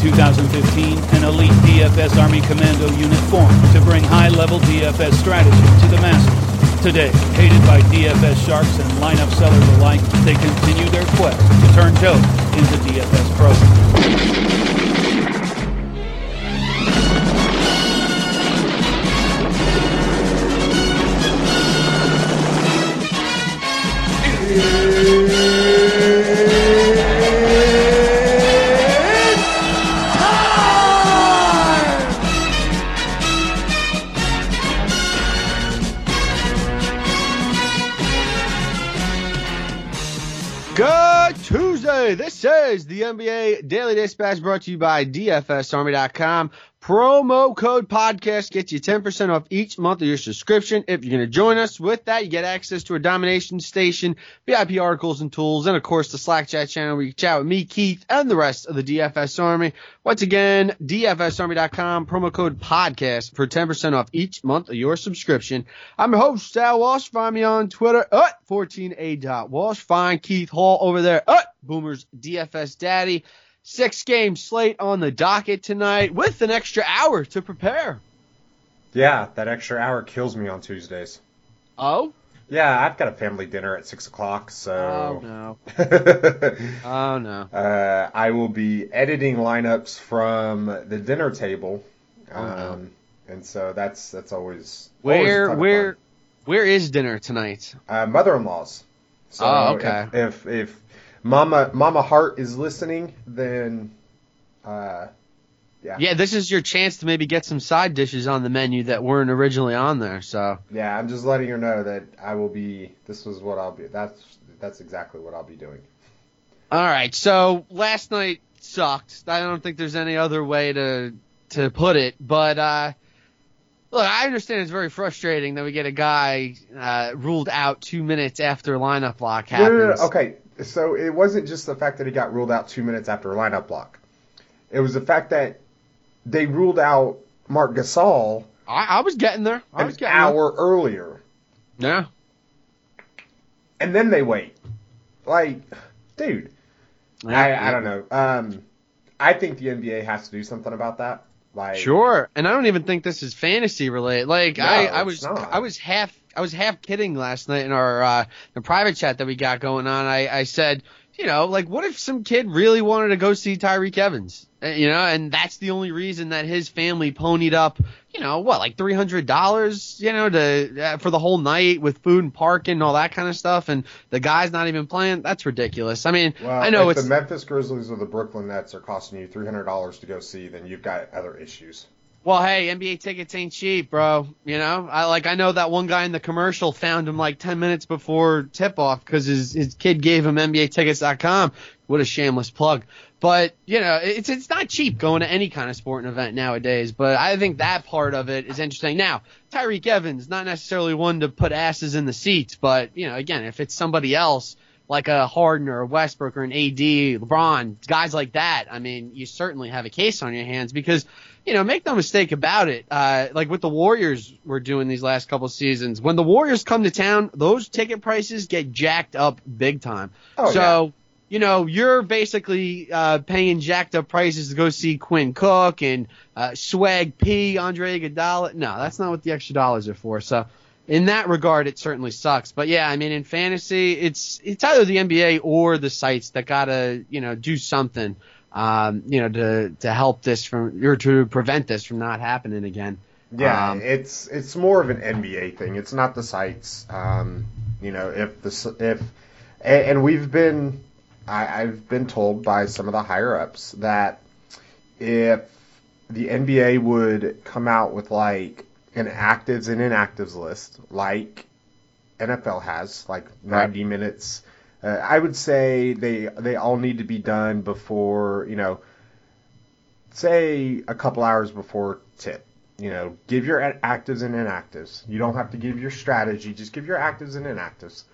2015, an elite DFS Army Commando unit formed to bring high-level DFS strategy to the masses. Today, hated by DFS sharks and lineup sellers alike, they continue their quest to turn Joe into DFS pros. Good Tuesday. This is the NBA Daily Dispatch brought to you by DFSArmy.com. Promo code podcast gets you 10% off each month of your subscription. If you're going to join us with that, you get access to our domination station, VIP articles and tools, and of course the Slack chat channel where you can chat with me, Keith, and the rest of the DFS Army. Once again, DFSArmy.com, promo code podcast for 10% off each month of your subscription. I'm your host, Sal Walsh. Find me on Twitter at 14a.walsh. Find Keith Hall over there at Boomer's DFS Daddy. 6-game slate on the docket tonight with an extra hour to prepare. Yeah, that extra hour kills me on Tuesdays. Oh? Yeah, I've got a family dinner at 6 o'clock, so... Oh, no. Oh, no. I will be editing lineups from the dinner table. No. And so that's always... Where is dinner tonight? Mother-in-law's. So okay. If Mama Hart is listening, then, yeah. Yeah, this is your chance to maybe get some side dishes on the menu that weren't originally on there, so. Yeah, I'm just letting her know that I will be, this is what I'll be, that's exactly what I'll be doing. All right, so last night sucked. I don't think there's any other way to put it, but, look, I understand it's very frustrating that we get a guy ruled out 2 minutes after lineup lock happens. No. Okay. So it wasn't just the fact that he got ruled out 2 minutes after a lineup block. It was the fact that they ruled out Marc Gasol I was getting there. an hour earlier. Yeah. And then they wait. Like, dude. I don't know. I think the NBA has to do something about that. Like, sure. And I don't even think this is fantasy related. Like, no, I was half kidding last night in our the private chat that we got going on. I said, you know, like, what if some kid really wanted to go see Tyreke Evans? You know, and that's the only reason that his family ponied up, you know, what, like $300, you know, to for the whole night with food and parking and all that kind of stuff, and the guy's not even playing. That's ridiculous. I mean, well, I know if it's the Memphis Grizzlies or the Brooklyn Nets are costing you $300 to go see, then you've got other issues. well, hey, NBA tickets ain't cheap, bro. You know, I know that one guy in the commercial found him like 10 minutes before tip-off because his kid gave him NBAtickets.com. What a shameless plug. But, you know, it's not cheap going to any kind of sporting event nowadays. But I think that part of it is interesting. Now, Tyreke Evans, not necessarily one to put asses in the seats. But, you know, again, if it's somebody else, like a Harden or a Westbrook or an AD, LeBron, guys like that, I mean, you certainly have a case on your hands because, you know, make no mistake about it. Like what the Warriors were doing these last couple seasons, when the Warriors come to town, those ticket prices get jacked up big time. Oh, so, you know, you're basically paying jacked up prices to go see Quinn Cook and Swag P, Andre Iguodala. No, that's not what the extra dollars are for. So, in that regard, it certainly sucks. But yeah, I mean, in fantasy, it's either the NBA or the sites that gotta, you know, do something, you know, to help this from, or to prevent this from not happening again. Yeah, it's more of an NBA thing. It's not the sites. You know, I've been told by some of the higher ups that if the NBA would come out with like an actives and inactives list, like NFL has, like 90 minutes. I would say they all need to be done before, you know, say a couple hours before tip. You know, give your actives and inactives. You don't have to give your strategy. Just give your actives and inactives.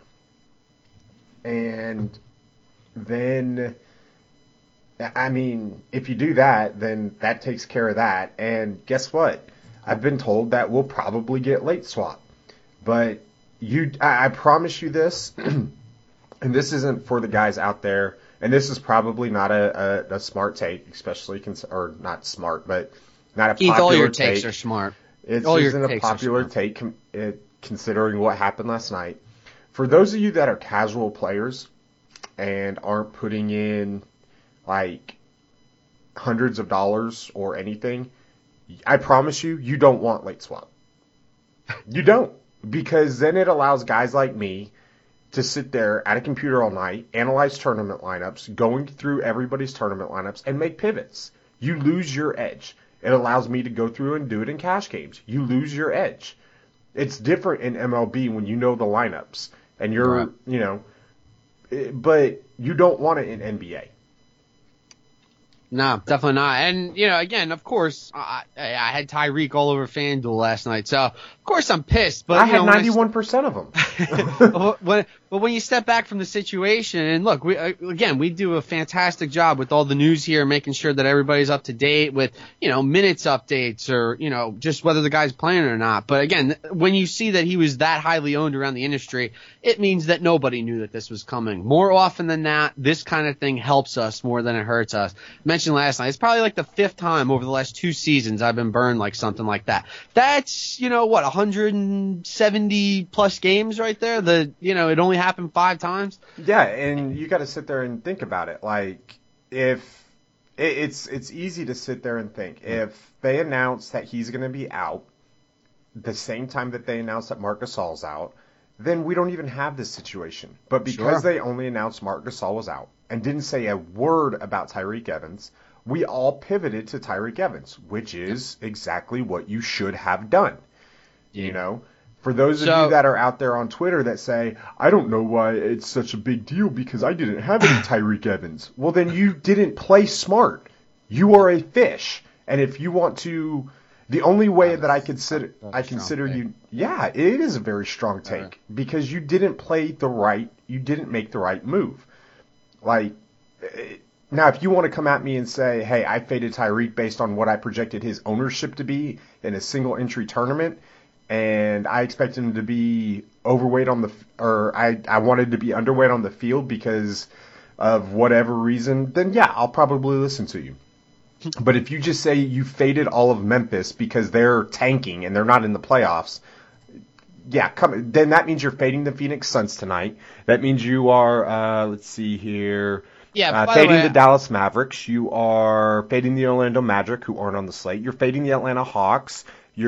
And then, I mean, if you do that, then that takes care of that. And guess what? I've been told that we'll probably get late swap. But I promise you this, and this isn't for the guys out there and this is probably not a smart take, especially or not smart, but not a Keith, popular all your take. takes are smart. It all isn't your a takes are popular smart. take considering what happened last night. For those of you that are casual players and aren't putting in like hundreds of dollars or anything, I promise you, you don't want late swap. You don't. Because then it allows guys like me to sit there at a computer all night, analyze tournament lineups, going through everybody's tournament lineups, and make pivots. You lose your edge. It allows me to go through and do it in cash games. You lose your edge. It's different in MLB when you know the lineups and you're, Right. But you don't want it in NBA. No, definitely not. And, again, of course, I had Tyreek all over FanDuel last night. So, of course, I'm pissed. But I had 91% of them. But when you step back from the situation, and look, we do a fantastic job with all the news here, making sure that everybody's up to date with, minutes updates or, just whether the guy's playing or not. But again, when you see that he was that highly owned around the industry, it means that nobody knew that this was coming. More often than not, this kind of thing helps us more than it hurts us. Mentioned last night, it's probably like the 5th time over the last 2 seasons I've been burned like something like that. That's, 170 plus games right there. It only happened 5 times. Yeah, and you got to sit there and think about it. Like, if it's easy to sit there and think, if they announce that he's going to be out the same time that they announce that Marc Gasol's out, then we don't even have this situation. But because they only announced Marc Gasol was out and didn't say a word about Tyreek Evans, we all pivoted to Tyreek Evans, which is exactly what you should have done. Yeah. For those of you that are out there on Twitter that say, I don't know why it's such a big deal because I didn't have any Tyreek Evans. Well, then you didn't play smart. You are a fish. And if you want to, the only way that I consider you, it is a very strong take because you didn't you didn't make the right move. Like, now if you want to come at me and say, hey, I faded Tyreek based on what I projected his ownership to be in a single entry tournament, and I expect him to be overweight I wanted to be underweight on the field because of whatever reason, then I'll probably listen to you. But if you just say you faded all of Memphis because they're tanking and they're not in the playoffs, then that means you're fading the Phoenix Suns tonight. That means you are, let's see here, fading the Dallas Mavericks. You are fading the Orlando Magic, who aren't on the slate. You're fading the Atlanta Hawks.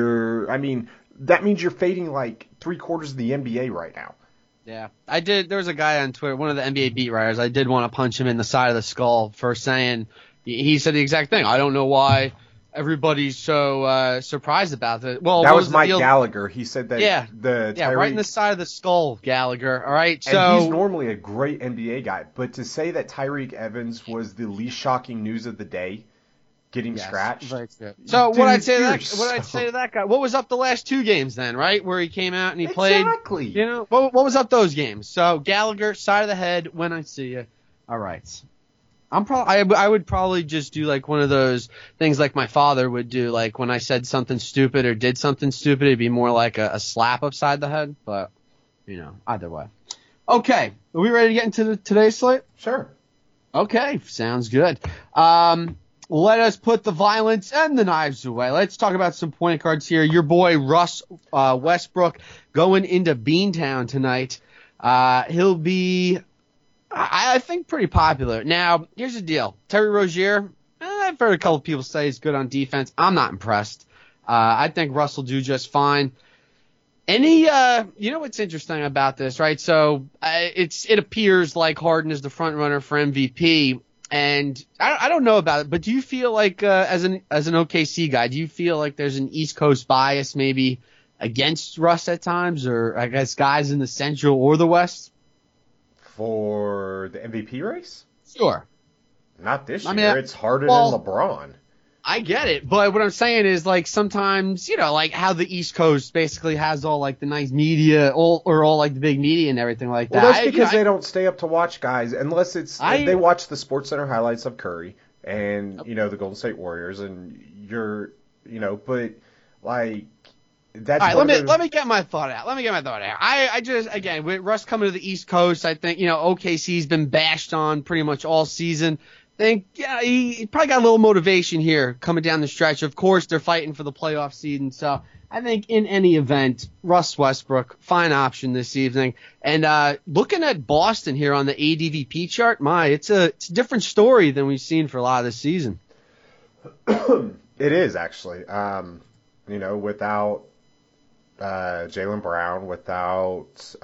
That means you're fading like 3/4 of the NBA right now. Yeah, I did. There was a guy on Twitter, one of the NBA beat writers. I did want to punch him in the side of the skull for saying, he said the exact thing. I don't know why everybody's so surprised about it. Well, that was Mike Gallagher. He said that. Right in the side of the skull, Gallagher. All right, and he's normally a great NBA guy, but to say that Tyreek Evans was the least shocking news of the day, getting scratched. So what I'd say to that guy, what was up the last 2 games then, right? Where he came out and he played. Exactly. What was up those games? So Gallagher, side of the head, when I see you. All right. I would probably just do like one of those things like my father would do, like when I said something stupid or did something stupid, it'd be more like a slap upside the head. But either way. Okay, are we ready to get into today's slate? Sure. Okay, sounds good. Let us put the violence and the knives away. Let's talk about some point guards here. Your boy Russ Westbrook going into Beantown tonight. He'll be, I think, pretty popular. Now, here's the deal. Terry Rozier, I've heard a couple of people say he's good on defense. I'm not impressed. I think Russ will do just fine. What's interesting about this, right? So it appears like Harden is the front runner for MVP. And I don't know about it, but do you feel like as an OKC guy, do you feel like there's an East Coast bias maybe against Russ at times, or I guess guys in the Central or the West? For the MVP race? Sure. Not this year. It's Harden and LeBron. I get it, but what I'm saying is, like, sometimes, like how the East Coast basically has all like the nice media, all like the big media and everything like that. Well, that's because they don't stay up to watch guys unless they watch the SportsCenter highlights of Curry and the Golden State Warriors, and but like that's All right, one of let me get my thought out. I just, again, with Russ coming to the East Coast, I think, OKC's been bashed on pretty much all season. I think, yeah, he probably got a little motivation here coming down the stretch. Of course, they're fighting for the playoff seed, and so I think in any event, Russ Westbrook, fine option this evening. And looking at Boston here on the ADVP chart, it's a different story than we've seen for a lot of this season. It is, actually. Without Jaylen Brown, without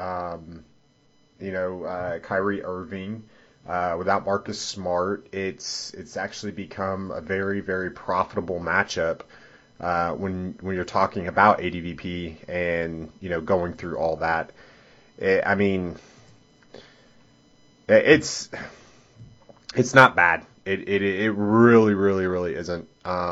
Kyrie Irving, without Marcus Smart, it's actually become a very, very profitable matchup when you're talking about ADVP and going through all that. It's not bad. It really, really, really isn't.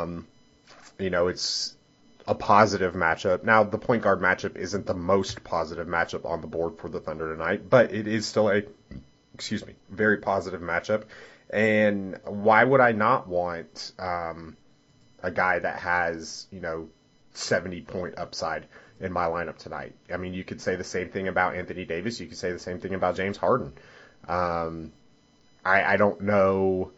It's a positive matchup. Now, the point guard matchup isn't the most positive matchup on the board for the Thunder tonight, but it is still a, very positive matchup. And why would I not want a guy that has, 70-point upside in my lineup tonight? I mean, you could say the same thing about Anthony Davis. You could say the same thing about James Harden. I don't know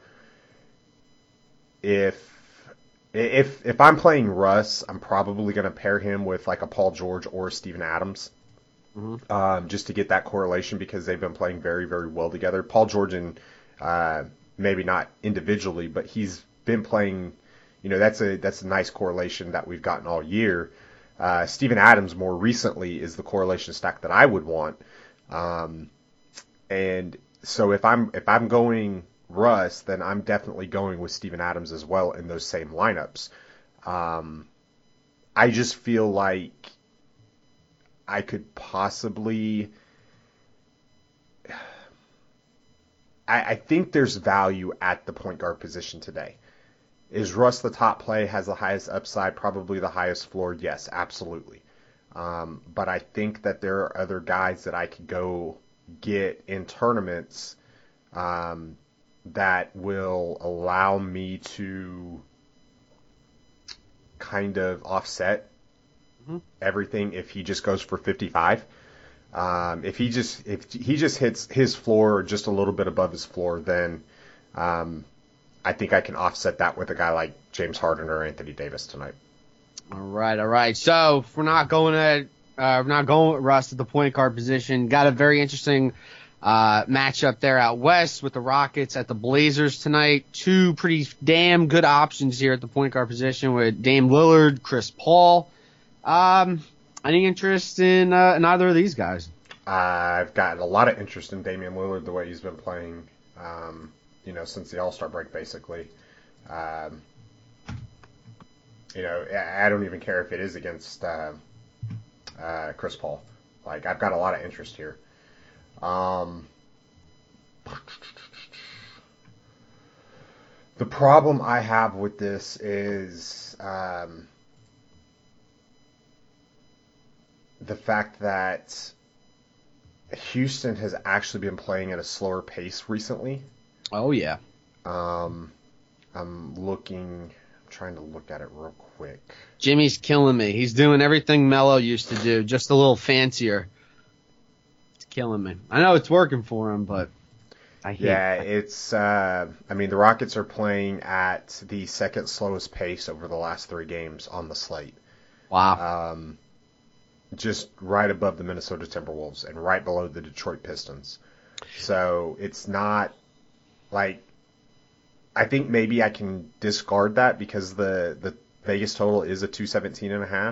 if I'm playing Russ, I'm probably going to pair him with like a Paul George or a Steven Adams, just to get that correlation because they've been playing very, very well together. Paul George and maybe not individually, but he's been playing. That's a nice correlation that we've gotten all year. Steven Adams more recently is the correlation stack that I would want, and so if I'm going Russ, then I'm definitely going with Steven Adams as well in those same lineups. I just feel like I could possibly. I think there's value at the point guard position today. Is Russ the top play, has the highest upside, probably the highest floor? Yes, absolutely. But I think that there are other guys that I could go get in tournaments that will allow me to kind of offset everything if he just goes for 55. If he just hits his floor just a little bit above his floor, then I think I can offset that with a guy like James Harden or Anthony Davis tonight. All right. So if we're not going with Russ at the point guard position, got a very interesting matchup there out west with the Rockets at the Blazers tonight. Two pretty damn good options here at the point guard position with Dame Lillard, Chris Paul. Any interest in either of these guys? I've got a lot of interest in Damian Lillard, the way he's been playing, since the All-Star break, basically. I don't even care if it is against Chris Paul. Like, I've got a lot of interest here. The problem I have with this is the fact that Houston has actually been playing at a slower pace recently. Oh, yeah. I'm trying to look at it real quick. Jimmy's killing me. He's doing everything Melo used to do, just a little fancier. It's killing me. I know it's working for him, but I hate it. It's, the Rockets are playing at the second slowest pace over the last 3 games on the slate. Wow. Just right above the Minnesota Timberwolves and right below the Detroit Pistons. So it's not like, I think maybe I can discard that because the Vegas total is a 217.5.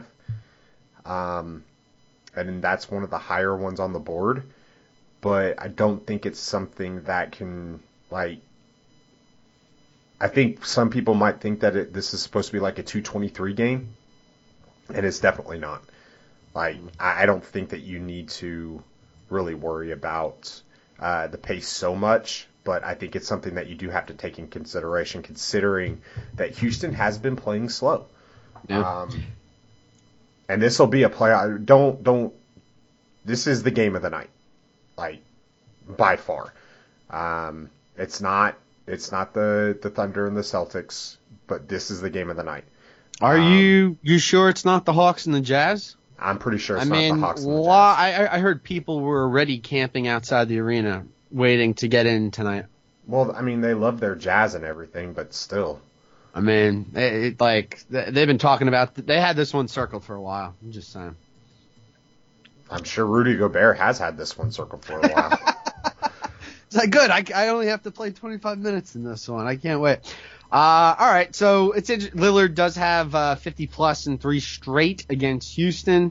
And that's one of the higher ones on the board. But I don't think it's something that can, I think some people might think that this is supposed to be like a 223 game. And it's definitely not. I don't think that you need to really worry about the pace so much, but I think it's something that you do have to take in consideration, considering that Houston has been playing slow. Yeah. And this will be a playoff. This is the game of the night, by far. It's not the Thunder and the Celtics, but this is the game of the night. Are you sure it's not the Hawks and the Jazz? I'm pretty sure I it's not mean, the Hawks and the Jazz. I heard people were already camping outside the arena waiting to get in tonight. Well, I mean, they love their Jazz and everything, but still. I mean, they've been talking about. They had this one circled for a while. I'm just saying. I'm sure Rudy Gobert has had this one circled for a while. It's like, good. I only have to play 25 minutes in this one. I can't wait. All right. So Lillard does have 50 plus in 3 straight against Houston.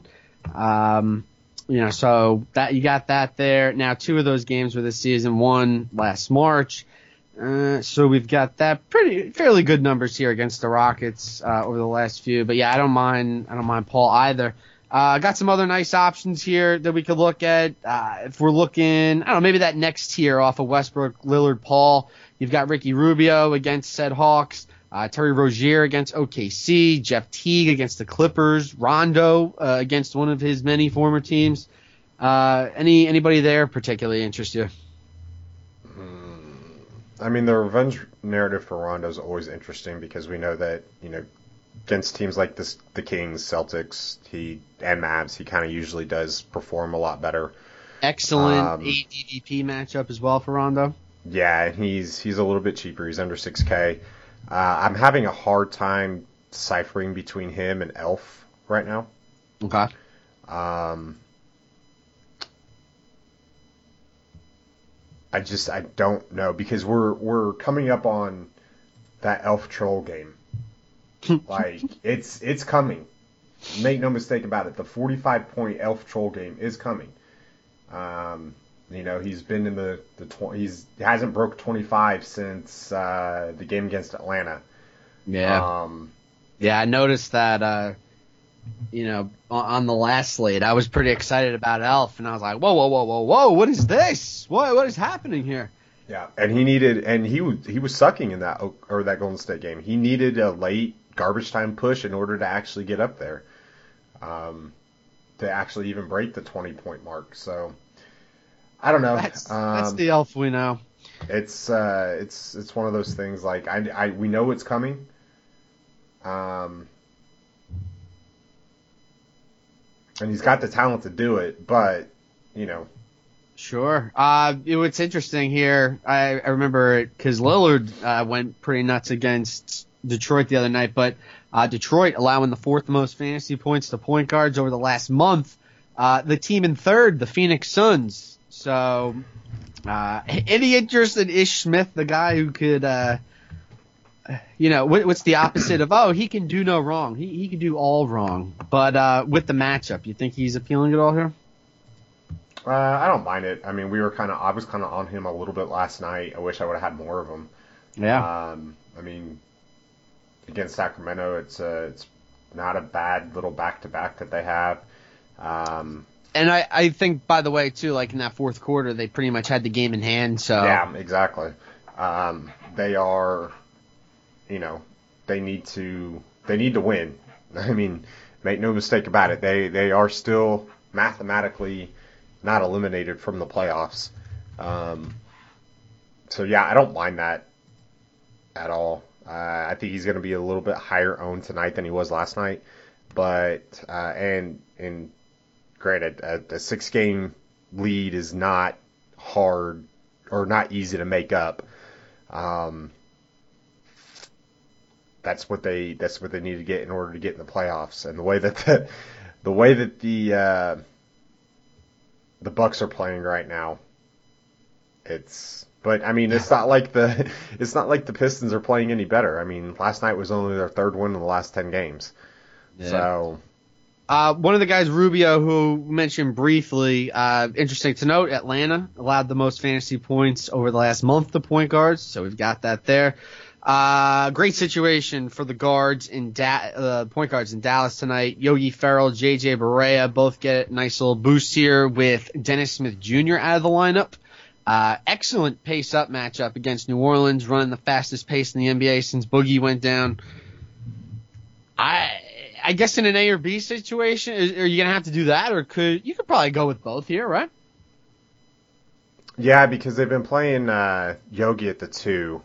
So that you got that there. Now 2 of those games were this season, 1 last March. So we've got that fairly good numbers here against the Rockets over the last few. But yeah, I don't mind Paul either. Got some other nice options here that we could look at. If we're looking, I don't know, maybe that next tier off of Westbrook, Lillard, Paul. You've got Ricky Rubio against said Hawks, Terry Rozier against OKC, Jeff Teague against the Clippers, Rondo against one of his many former teams. Anybody there particularly interest you? I mean, the revenge narrative for Rondo is always interesting because we know that, against teams like the Kings, Celtics, and Mavs, he kind of usually does perform a lot better. Excellent ADDP matchup as well for Rondo. Yeah, and he's a little bit cheaper. He's under 6K. I'm having a hard time deciphering between him and Elf right now. Okay. I don't know because we're coming up on that Elf Troll game. Like it's coming. Make no mistake about it. The 45-point Elf Troll game is coming. He's been in he hasn't broke 25 since the game against Atlanta. Yeah. I noticed that on the last slate, I was pretty excited about Elf, and I was like, whoa, what is this? What is happening here? Yeah, and he was sucking in that Golden State game. He needed a late garbage time push in order to actually get up there, to actually even break the 20-point mark. So I don't know. That's the Elf we know. It's one of those things like we know it's coming. And he's got the talent to do it, but, Sure. What's interesting here, I remember because Lillard went pretty nuts against Detroit the other night, but Detroit allowing the 4th most fantasy points to point guards over the last month. The team in 3rd, the Phoenix Suns. So, any interest in Ish Smith, the guy who could, what's the opposite of, he can do no wrong. He can do all wrong. But with the matchup, you think he's appealing at all here? I don't mind it. I mean, I was kind of on him a little bit last night. I wish I would have had more of him. Yeah. I mean, against Sacramento, it's not a bad little back-to-back that they have. And I think, by the way, too, like in that 4th quarter, they pretty much had the game in hand. So yeah, exactly. They are, they need to win. I mean, make no mistake about it. They are still mathematically not eliminated from the playoffs. So yeah, I don't mind that at all. I think he's going to be a little bit higher owned tonight than he was last night. But and granted, a 6-game lead is not hard or not easy to make up. That's what they need to get in order to get in the playoffs. And the way that the Bucks are playing right now, but I mean, it's not like the Pistons are playing any better. I mean, last night was only their 3rd win in the last 10 games. Yeah. So, one of the guys, Rubio, who mentioned briefly, interesting to note, Atlanta allowed the most fantasy points over the last month to point guards, so we've got that there. Great situation for the guards point guards in Dallas tonight. Yogi Ferrell, JJ Barea both get a nice little boost here with Dennis Smith Jr. out of the lineup. Excellent pace-up matchup against New Orleans, running the fastest pace in the NBA since Boogie went down. I guess in an A or B situation, are you going to have to do that, or you could probably go with both here, right? Yeah, because they've been playing Yogi at the 2.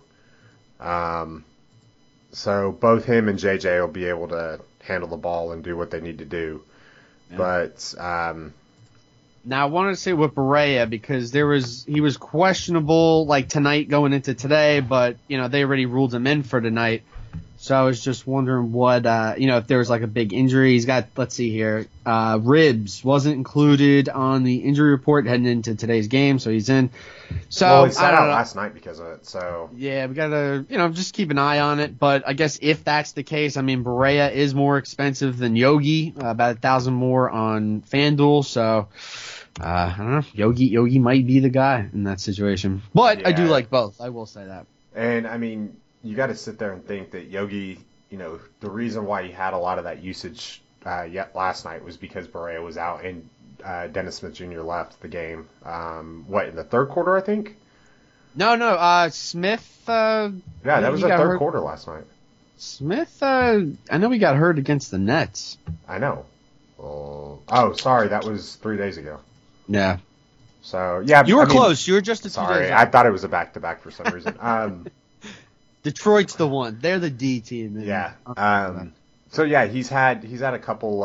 So both him and JJ will be able to handle the ball and do what they need to do. But now I wanted to say with Barea because he was questionable like tonight going into today, but they already ruled him in for tonight. So I was just wondering what if there was like a big injury. He's got, let's see here, ribs wasn't included on the injury report heading into today's game, so he's in. So he sat out last night because of it. So yeah, we gotta just keep an eye on it. But I guess if that's the case, I mean Barea is more expensive than Yogi, about 1,000 more on FanDuel. So I don't know, Yogi might be the guy in that situation. But yeah. I do like both. I will say that. And I mean, you got to sit there and think that Yogi, the reason why he had a lot of that usage last night was because Barea was out and Dennis Smith Jr. left the game. In the third quarter, I think? No, Smith. Yeah, that was the third quarter last night. Smith, I know he got hurt against the Nets. I know. Oh, sorry, that was 3 days ago. Yeah. So, yeah. You were close. You were just a 2 days Sorry, I thought it was a back-to-back for some reason. Detroit's the one. They're the D team. Yeah. So yeah, he's had a couple.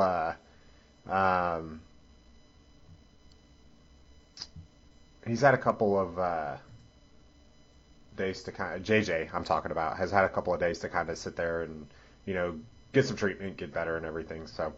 He's had a couple of days to kind of JJ. I'm talking about has had a couple of days to kind of sit there and get some treatment, get better, and everything. So.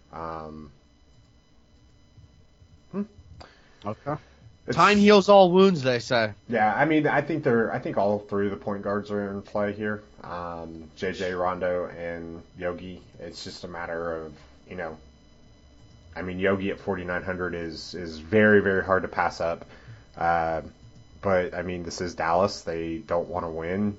Okay. Time heals all wounds, they say. Yeah, I mean, I think all three of the point guards are in play here. JJ, Rondo, and Yogi. It's just a matter of, I mean, Yogi at 4,900 is very, very hard to pass up. But I mean, this is Dallas. They don't want to win,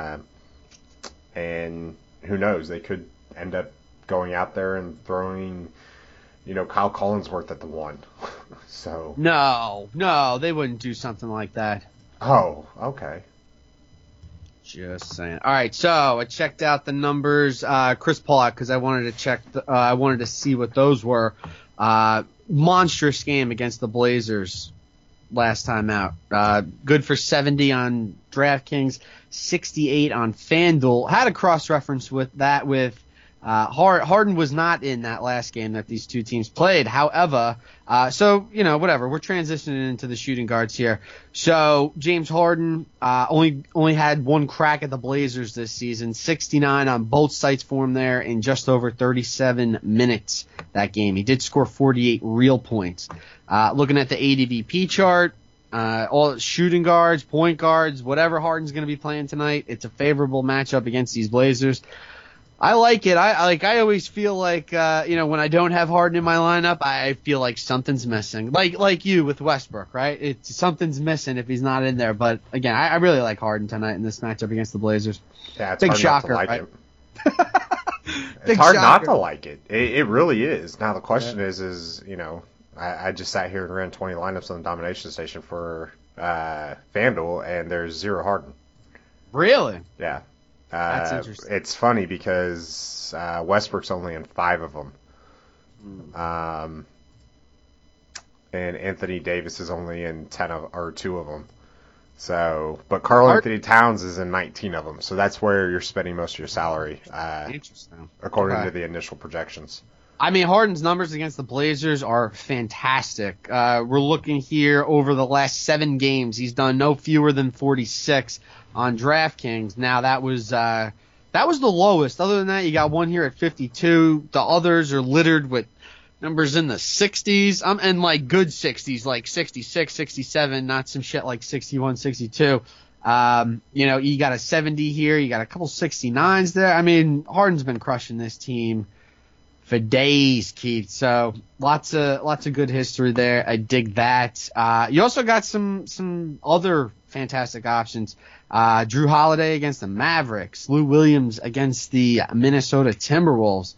and who knows? They could end up going out there and throwing, Kyle Collinsworth at the 1. So no, they wouldn't do something like that. Oh, okay. Just saying. All right, so I checked out the numbers, Chris Paul, because I wanted to check. I wanted to see what those were. Monstrous game against the Blazers last time out. Good for 70 on DraftKings, 68 on FanDuel. Had a cross-reference with that with. Harden was not in that last game that these two teams played. However, whatever. We're transitioning into the shooting guards here. So James Harden only had one crack at the Blazers this season. 69 on both sites for him there in just over 37 minutes that game. He did score 48 real points. Looking at the ADVP chart, all shooting guards, point guards, whatever Harden's going to be playing tonight, it's a favorable matchup against these Blazers. I like it. I always feel like when I don't have Harden in my lineup, I feel like something's missing. Like you with Westbrook, right? Something's missing if he's not in there. But again, I really like Harden tonight in this matchup against the Blazers. Yeah, it's big hard shocker, not to like right? it. It's hard not to like it. It really is. Now the question is I just sat here and ran 20 lineups on the Domination Station for FanDuel, and there's 0 Harden. Really? Yeah. That's interesting. It's funny because Westbrook's only in 5 of them. And Anthony Davis is only in 2 of them. So, but Karl Anthony Towns is in 19 of them. So that's where you're spending most of your salary. Interesting. According to the initial projections. I mean, Harden's numbers against the Blazers are fantastic. We're looking here over the last 7 games. He's done no fewer than 46 on DraftKings. Now, that was the lowest. Other than that, you got one here at 52. The others are littered with numbers in the 60s, and like good 60s, like 66, 67, not some shit like 61, 62. You got a 70 here. You got a couple 69s there. I mean, Harden's been crushing this team for days, Keith. So lots of good history there. I dig that. You also got some other fantastic options. Drew Holiday against the Mavericks. Lou Williams against the Minnesota Timberwolves.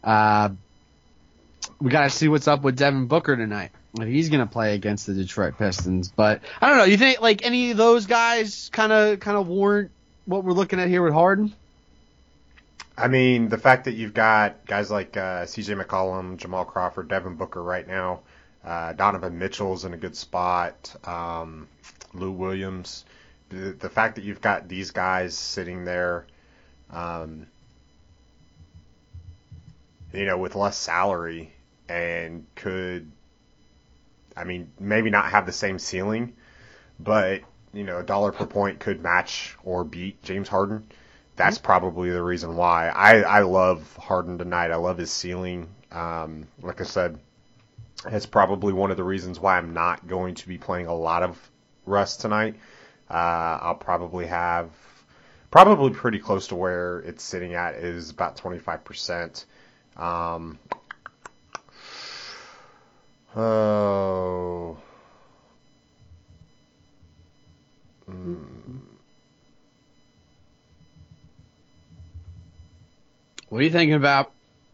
We got to see what's up with Devin Booker tonight. He's going to play against the Detroit Pistons. But I don't know. You think like any of those guys kind of warrant what we're looking at here with Harden? I mean, the fact that you've got guys like C.J. McCollum, Jamal Crawford, Devin Booker right now, Donovan Mitchell's in a good spot, Lou Williams. The fact that you've got these guys sitting there, with less salary, and could, I mean, maybe not have the same ceiling, but, you know, $1 per point could match or beat James Harden. That's probably the reason why. I love Harden tonight. I love his ceiling. Like I said, it's probably one of the reasons why I'm not going to be playing a lot of Russ tonight. I'll probably have pretty close to where it's sitting at, is about 25%. Oh. What are you thinking about?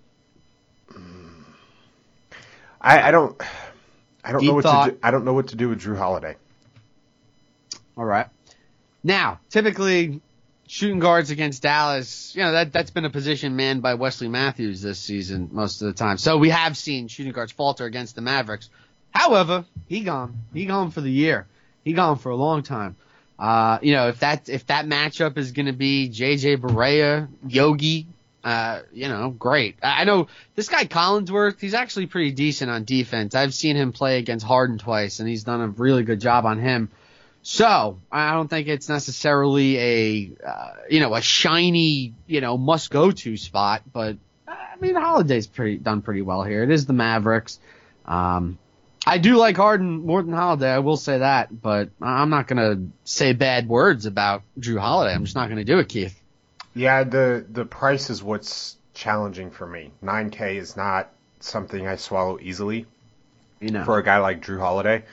I don't know what thought. to do. I don't know what to do with Drew Holiday. All right. Now, typically, shooting guards against Dallas, you know, that's been a position manned by Wesley Matthews this season most of the time. So we have seen shooting guards falter against the Mavericks. However, he gone for the year. He gone for a long time. You know, if that matchup is going to be JJ Barea, Yogi, you know, great. I know this guy Collinsworth, he's actually pretty decent on defense. I've seen him play against Harden twice, and he's done a really good job on him. So I don't think it's necessarily a shiny, must-go-to spot, but I mean, Holiday's done pretty well here. It is the Mavericks. I do like Harden more than Holiday, I will say that, but I'm not going to say bad words about Drew Holiday. I'm just not going to do it, Keith. Yeah, the price is what's challenging for me. $9K is not something I swallow easily for a guy like Drew Holiday.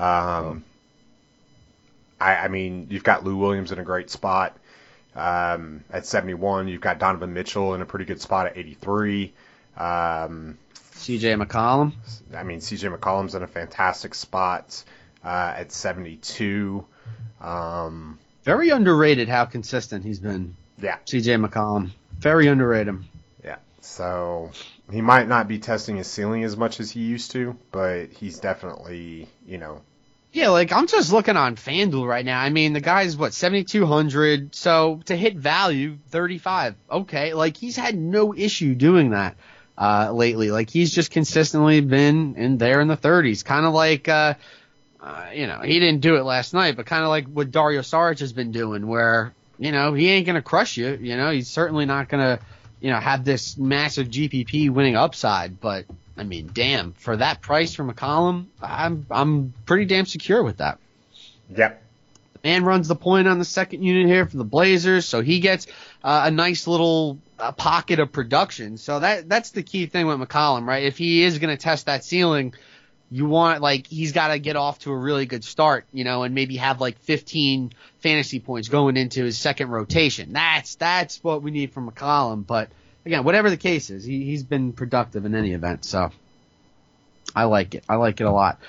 I mean, you've got Lou Williams in a great spot at 71. You've got Donovan Mitchell in a pretty good spot at 83. C.J. McCollum. I mean, C.J. McCollum's in a fantastic spot at 72. Very underrated how consistent he's been. Yeah. C.J. McCollum. Very underrated. Yeah. So he might not be testing his ceiling as much as he used to, but he's definitely, Yeah, like I'm just looking on FanDuel right now. I mean, the guy's 7,200. So to hit value, 35. Okay, like he's had no issue doing that lately. Like he's just consistently been in the 30s. Kind of like, he didn't do it last night, but kind of like what Dario Saric has been doing, where he ain't gonna crush you. He's certainly not gonna have this massive GPP winning upside, but. I mean, damn, for that price for McCollum, I'm pretty damn secure with that. Yep. The man runs the point on the second unit here for the Blazers, so he gets a nice little pocket of production. So that's the key thing with McCollum, right? If he is going to test that ceiling, you want, he's got to get off to a really good start, and maybe have 15 fantasy points going into his second rotation. That's what we need from McCollum, but again, whatever the case is, he's been productive in any event, so I like it. I like it a lot.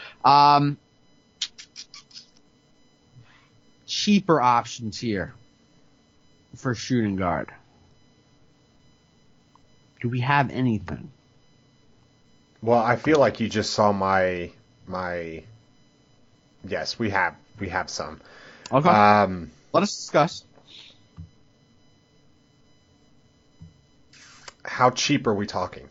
Cheaper options here for shooting guard. Do we have anything? Well, I feel like you just saw my. Yes, we have some. Okay. Let us discuss. How cheap are we talking?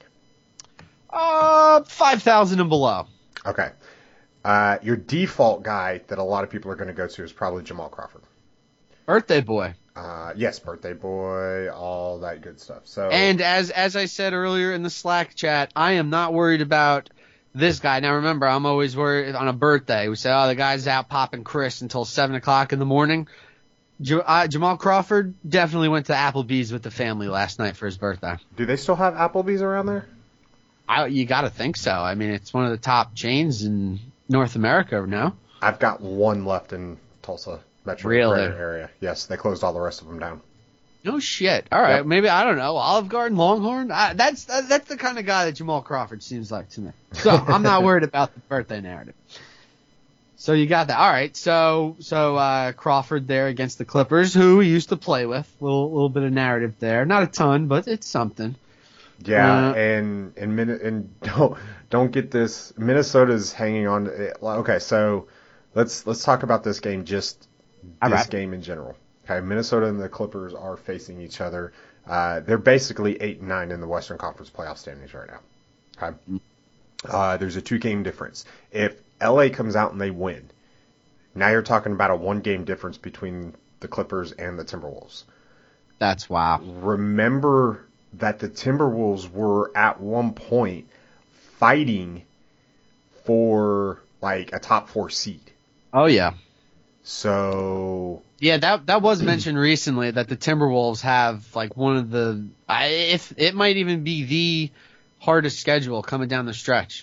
5,000 and below. Okay. Your default guy that a lot of people are going to go to is probably Jamal Crawford. Birthday boy. Yes, birthday boy, all that good stuff. So. And as I said earlier in the Slack chat, I am not worried about this guy. Now remember, I'm always worried on a birthday. We say, the guy's out popping Chris until 7 o'clock in the morning. Jamal Crawford definitely went to Applebee's with the family last night for his birthday. Do they still have Applebee's around there? You got to think so. I mean, it's one of the top chains in North America now. I've got one left in Tulsa metro area. Yes, they closed all the rest of them down. No shit. All right, Yep. Maybe, I don't know, Olive Garden, Longhorn. That's the kind of guy that Jamal Crawford seems like to me. So I'm not worried about the birthday narrative. So you got that. All right. So Crawford there against the Clippers, who he used to play with. Little bit of narrative there. Not a ton, but it's something. Yeah, and don't get this. Minnesota's hanging on. Okay, so let's talk about this game. Just this game in general. Okay, Minnesota and the Clippers are facing each other. They're basically 8 and 9 in the Western Conference playoff standings right now. Okay. There's a 2-game difference. If LA comes out and they win, now you're talking about a 1-game difference between the Clippers and the Timberwolves. That's wow. Remember that the Timberwolves were at one point fighting for like a top 4 seed. Oh yeah. So yeah, that was mentioned recently that the Timberwolves have like one of the if it might even be the hardest schedule coming down the stretch.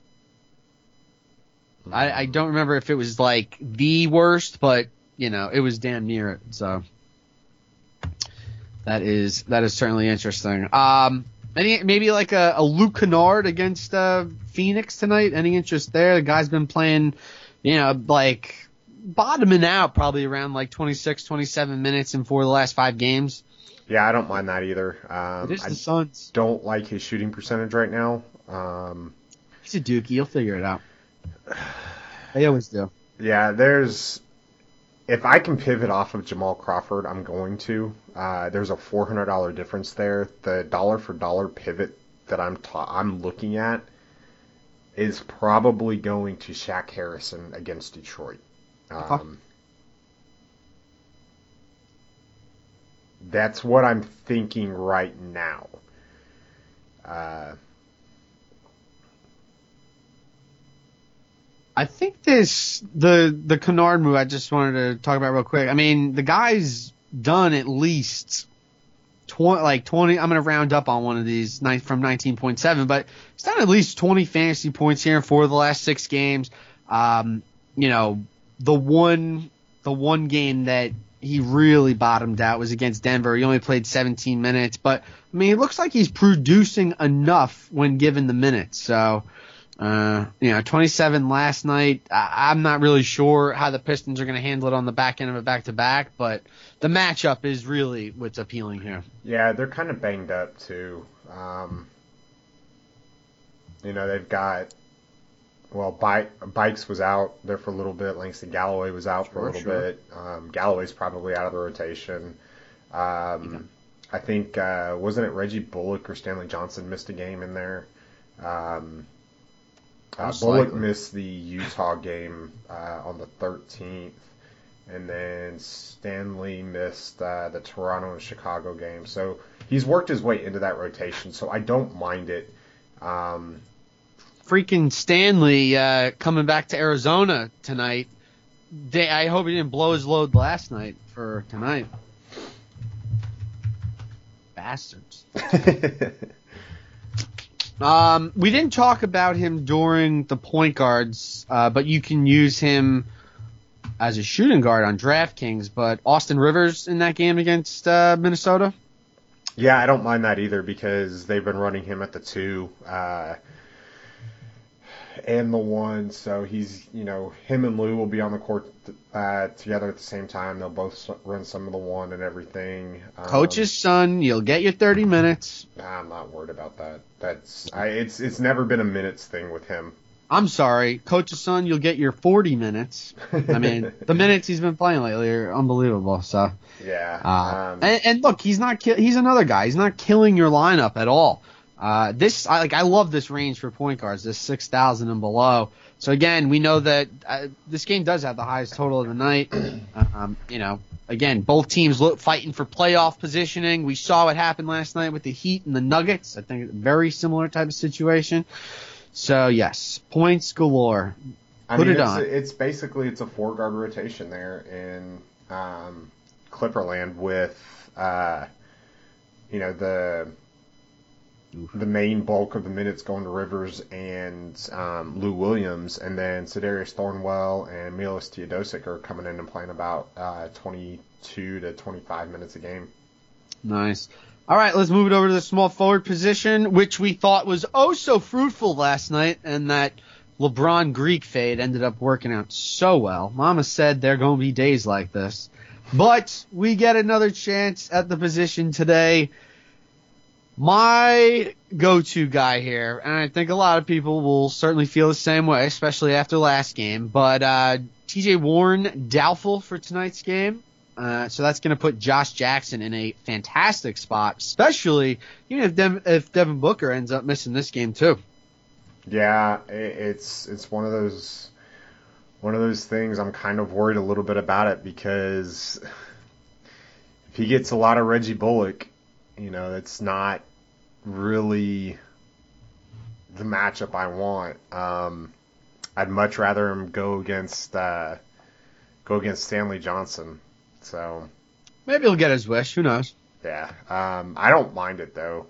I don't remember if it was like the worst, but it was damn near it. So that is certainly interesting. Maybe like a Luke Kennard against Phoenix tonight. Any interest there? The guy's been playing, like bottoming out probably around like 26, 27 minutes in 4 of the last 5 games. Yeah, I don't mind that either. It is the Suns. Don't like his shooting percentage right now. He's a dookie. He'll figure it out. They always do. Yeah, if I can pivot off of Jamal Crawford, I'm going to. There's a $400 difference there. The dollar for dollar pivot that I'm looking at is probably going to Shaq Harrison against Detroit. That's what I'm thinking right now. I think the Kennard move I just wanted to talk about real quick. I mean, the guy's done at least 20. I'm going to round up on one of these from 19.7, but he's done at least 20 fantasy points here in 4 of the last 6 games. The one game that he really bottomed out was against Denver. He only played 17 minutes, but I mean, it looks like he's producing enough when given the minutes. So, 27 last night. I'm not really sure how the Pistons are going to handle it on the back end of a back-to-back, but the matchup is really what's appealing here. Yeah, they're kind of banged up too. They've got, Bikes was out there for a little bit. Langston Galloway was out for a little bit. Galloway's probably out of the rotation. I think, wasn't it Reggie Bullock or Stanley Johnson missed a game in there? Bullock missed the Utah game on the 13th, and then Stanley missed the Toronto and Chicago game. So he's worked his way into that rotation, so I don't mind it. Freaking Stanley coming back to Arizona tonight. I hope he didn't blow his load last night for tonight. Bastards. We didn't talk about him during the point guards, but you can use him as a shooting guard on DraftKings. But Austin Rivers in that game against Minnesota? Yeah, I don't mind that either because they've been running him at the 2 and the 1. So he's, him and Lou will be on the court together at the same time. They'll both run some of the 1 and everything. Coach's son, you'll get your 30 minutes. I'm not worried about that. It's never been a minutes thing with him. I'm sorry, Coach's son, you'll get your 40 minutes. I mean, the minutes he's been playing lately are unbelievable. So yeah, and look, he's another guy. He's not killing your lineup at all. I love this range for point guards, this 6,000 and below. So again, we know that this game does have the highest total of the night. Again, both teams fighting for playoff positioning. We saw what happened last night with the Heat and the Nuggets. I think a very similar type of situation. So yes, points galore. Put it on. It's basically a 4-guard rotation there in Clipperland with the main bulk of the minutes going to Rivers and Lou Williams, and then Sedarius Thornwell and Milos Teodosic are coming in and playing about 22 to 25 minutes a game. Nice. All right, let's move it over to the small forward position, which we thought was so fruitful last night, and that LeBron Greek fade ended up working out so well. Mama said there are going to be days like this. But we get another chance at the position today. My go-to guy here, and I think a lot of people will certainly feel the same way, especially after last game, but TJ Warren doubtful for tonight's game. So that's going to put Josh Jackson in a fantastic spot, especially even if Devin Booker ends up missing this game too. Yeah, it's one of those things. I'm kind of worried a little bit about it because if he gets a lot of Reggie Bullock, that's not really the matchup I want. I'd much rather him go against Stanley Johnson. So Maybe he'll get his wish. Who knows? yeah, I don't mind it though.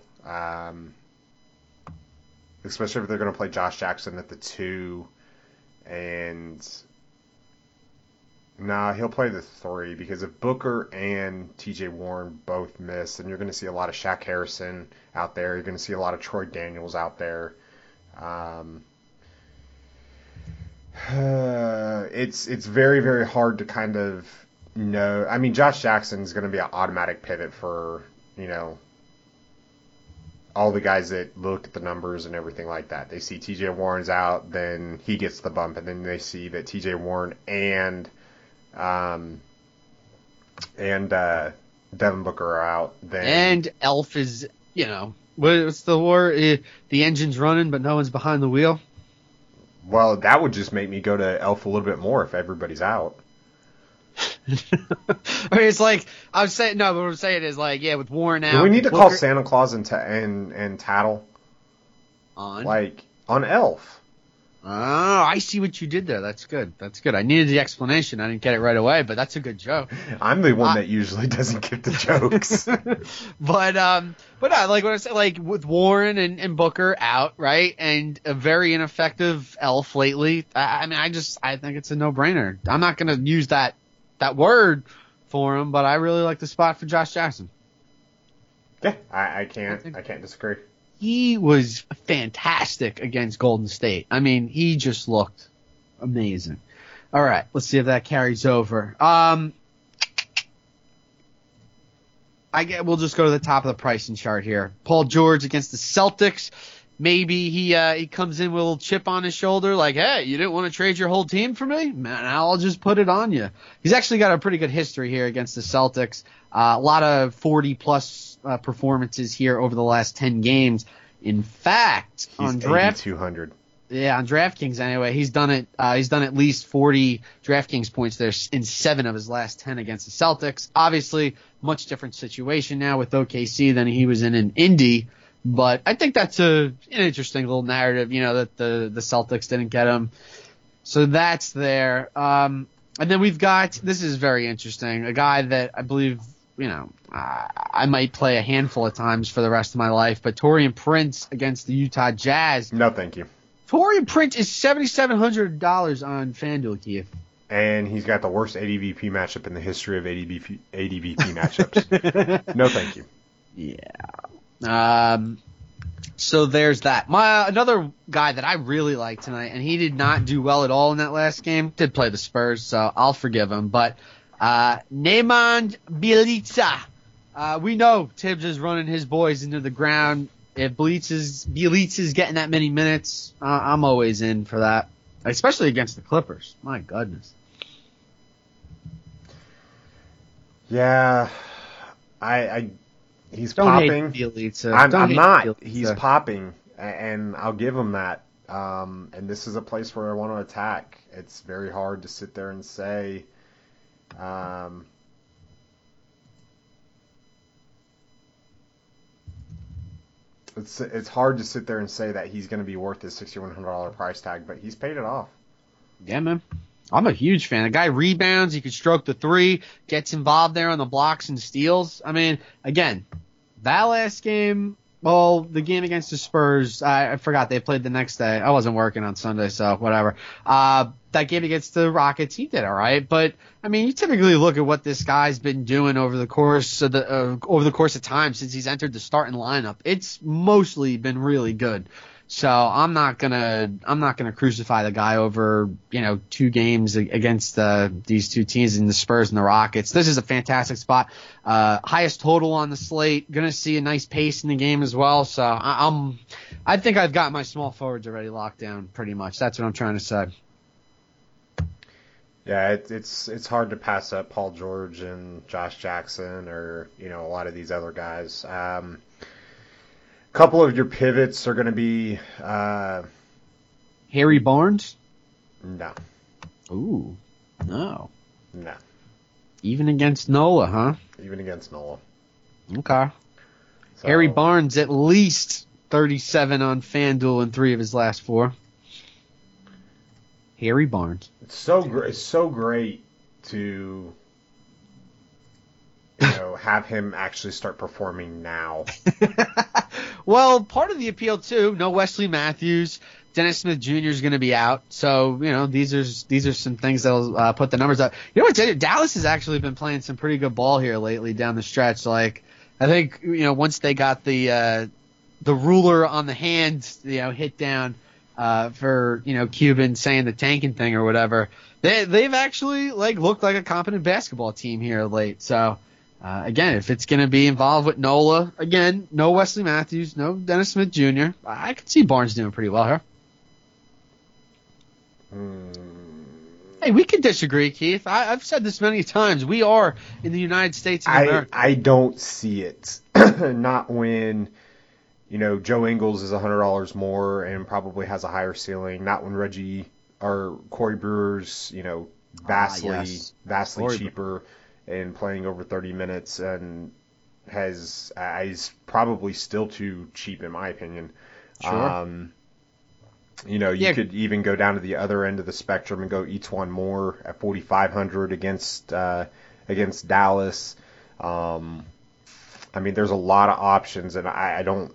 Especially if they're going to play Josh Jackson at the 2, and he'll play the 3 because if Booker and T.J. Warren both miss, then you're going to see a lot of Shaq Harrison out there. You're going to see a lot of Troy Daniels out there. It's very, very hard to kind of know. I mean, Josh Jackson is going to be an automatic pivot for all the guys that look at the numbers and everything like that. They see T.J. Warren's out, then he gets the bump, and then they see that T.J. Warren and Devin Booker are out. And Elf is, what's the word? The engine's running, but no one's behind the wheel. Well, that would just make me go to Elf a little bit more if everybody's out. I mean, it's like I was saying. No, but what I'm saying is like, yeah, with Warren out, do we need to Booker, call Santa Claus and Tattle on Elf? Oh, I see what you did there. That's good. That's good. I needed the explanation. I didn't get it right away, but that's a good joke. I'm the one that usually doesn't get the jokes. But like what I said, like with Warren and Booker out, right, and a very ineffective Elf lately. I mean, I think it's a no-brainer. I'm not gonna use that word for him, but I really like the spot for Josh Jackson. Yeah, I can't disagree. He was fantastic against Golden State. I mean, he just looked amazing. All right, let's see if that carries over. We'll just go to the top of the pricing chart here. Paul George against the Celtics. Maybe he comes in with a little chip on his shoulder, like, hey, you didn't want to trade your whole team for me? Man, I'll just put it on you. He's actually got a pretty good history here against the Celtics. A lot of 40-plus performances here over the last 10 games. In fact, he's on draft 8,200. Yeah, on DraftKings anyway, he's done it. He's done at least 40 DraftKings points there in 7 of his last 10 against the Celtics. Obviously, much different situation now with OKC than he was in Indy. But I think that's an interesting little narrative, that the Celtics didn't get him. So that's there. And then we've got, this is very interesting, a guy that I believe, I might play a handful of times for the rest of my life, but Taurean Prince against the Utah Jazz. No, thank you. Taurean Prince is $7,700 on FanDuel, Keith. And he's got the worst ADVP matchup in the history of ADVP matchups. No, thank you. Yeah. So there's that. Another guy that I really like tonight, and he did not do well at all in that last game. Did play the Spurs, so I'll forgive him. But Nemanja Bjelica. We know Tibbs is running his boys into the ground. If Bjelica's getting that many minutes, I'm always in for that, especially against the Clippers. My goodness. Yeah, he's Don't popping. hate Bjelica. I'm not. Bjelica. He's popping, and I'll give him that. And this is a place where I want to attack. It's very hard to sit there and say, it's hard to sit there and say that he's going to be worth his $6,100 price tag, but he's paid it off. Yeah, man. I'm a huge fan. The guy rebounds. He can stroke the 3, gets involved there on the blocks and steals. I mean, again, that last game, the game against the Spurs, I forgot they played the next day. I wasn't working on Sunday, so whatever. That game against the Rockets, he did all right. But, I mean, you typically look at what this guy's been doing over the course of time since he's entered the starting lineup. It's mostly been really good. So I'm not gonna crucify the guy over 2 games against these two teams in the Spurs and the Rockets. This is a fantastic spot. Highest total on the slate. Gonna see a nice pace in the game as well. So I think I've got my small forwards already locked down pretty much. That's what I'm trying to say. Yeah, it's hard to pass up Paul George and Josh Jackson or a lot of these other guys. Couple of your pivots are going to be Harry Barnes? No. Ooh, no. No. Even against Nola, huh? Even against Nola. Okay. So, Harry Barnes at least 37 on FanDuel in 3 of his last 4. Harry Barnes. It's so great to have him actually start performing now. Well, part of the appeal too. No Wesley Matthews. Dennis Smith Jr. is going to be out, so these are some things that'll put the numbers up. You know what? Dallas has actually been playing some pretty good ball here lately down the stretch. Like I think once they got the ruler on the hand hit down for Cuban saying the tanking thing or whatever, they've actually looked like a competent basketball team here late. So. Again, if it's going to be involved with Nola, again, no Wesley Matthews, no Dennis Smith Jr., I could see Barnes doing pretty well here. Hey, we can disagree, Keith. I've said this many times. We are in the United States of America. I don't see it. Not when, Joe Ingles is $100 more and probably has a higher ceiling. Not when Reggie or Corey Brewer's, vastly cheaper. And playing over 30 minutes and is probably still too cheap in my opinion. Sure. You could even go down to the other end of the spectrum and go E'Twaun Moore at 4,500 against Dallas. There's a lot of options, and I don't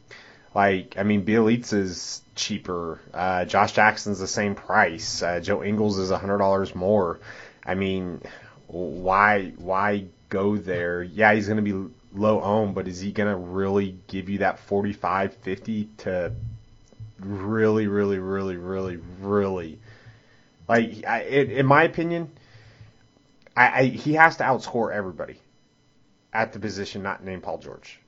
Bielitsa's cheaper. Josh Jackson's the same price. Joe Ingles is $100 more. Why go there? Yeah, he's going to be low owned, but is he going to really give you that 45, 50 to really, really, really, really, really? In my opinion, he has to outscore everybody at the position not named Paul George.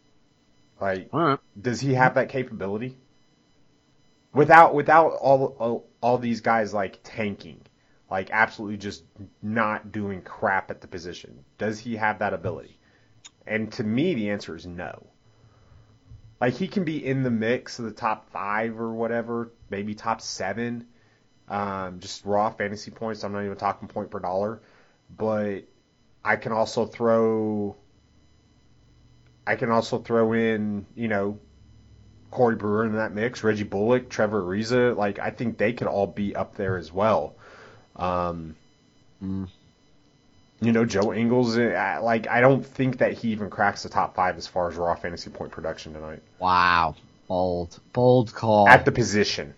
Does he have that capability? Without all these guys tanking. Absolutely just not doing crap at the position. Does he have that ability? And to me, the answer is no. He can be in the mix of the top 5 or whatever, maybe top 7, just raw fantasy points. I'm not even talking point per dollar. But I can also throw in, Corey Brewer in that mix, Reggie Bullock, Trevor Ariza. I think they could all be up there as well. Joe Ingles, I don't think that he even cracks the top 5 as far as raw fantasy point production tonight. Wow. Bold call. At the position,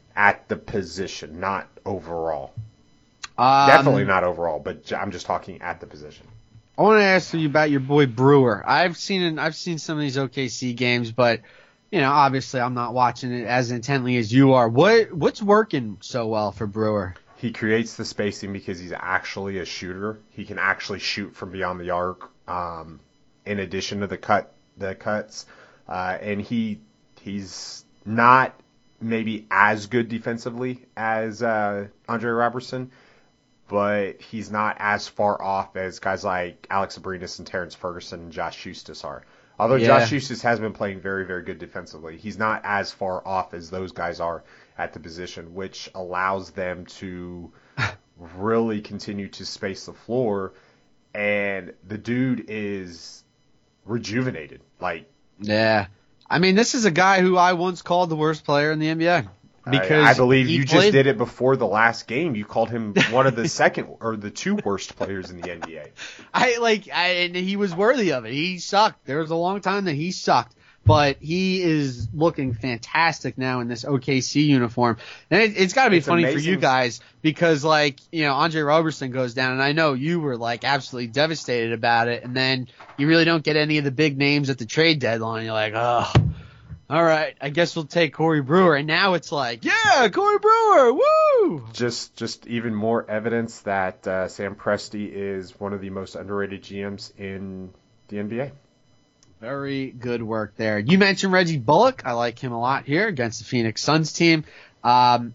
not overall. Definitely not overall, but I'm just talking at the position. I want to ask you about your boy Brewer. I've seen some of these OKC games, but obviously I'm not watching it as intently as you are. What's working so well for Brewer? He creates the spacing because he's actually a shooter. He can actually shoot from beyond the arc. In addition to the cuts, and he's not maybe as good defensively as Andre Robertson, but he's not as far off as guys like Alex Abrinas and Terrence Ferguson and Josh Huestis are. Although Josh Huestis has been playing very, very good defensively, he's not as far off as those guys are at the position, which allows them to really continue to space the floor. And the dude is rejuvenated. Yeah. This is a guy who I once called the worst player in the NBA. Because I believe you just did it before the last game. You called him one of the second or the 2 worst players in the NBA. And he was worthy of it. He sucked. There was a long time that he sucked. But he is looking fantastic now in this OKC uniform. And it's got to be funny amazing for you guys because, Andre Roberson goes down, and I know you were, absolutely devastated about it, and then you really don't get any of the big names at the trade deadline. You're like, oh, all right, I guess we'll take Corey Brewer. And now it's yeah, Corey Brewer, woo! Just even more evidence that Sam Presti is one of the most underrated GMs in the NBA. Very good work there. You mentioned Reggie Bullock. I like him a lot here against the Phoenix Suns team. When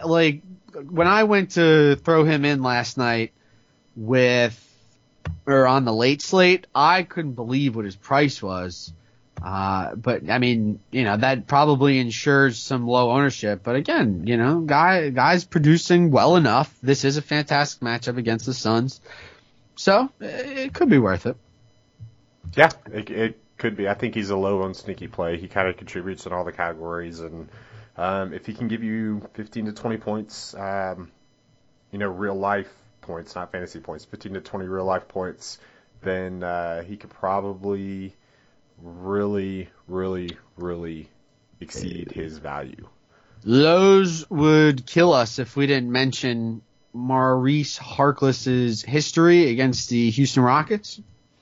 I went to throw him in last night on the late slate, I couldn't believe what his price was. But I mean, that probably ensures some low ownership. But again, guys producing well enough. This is a fantastic matchup against the Suns, so it could be worth it. Yeah, it could be. I think he's a low-owned sneaky play. He kind of contributes in all the categories, and if he can give you 15 to 20 points, real life points, not fantasy points, 15 to 20 real life points, then he could probably really, really, really exceed his value. Those would kill us if we didn't mention Maurice Harkless's history against the Houston Rockets.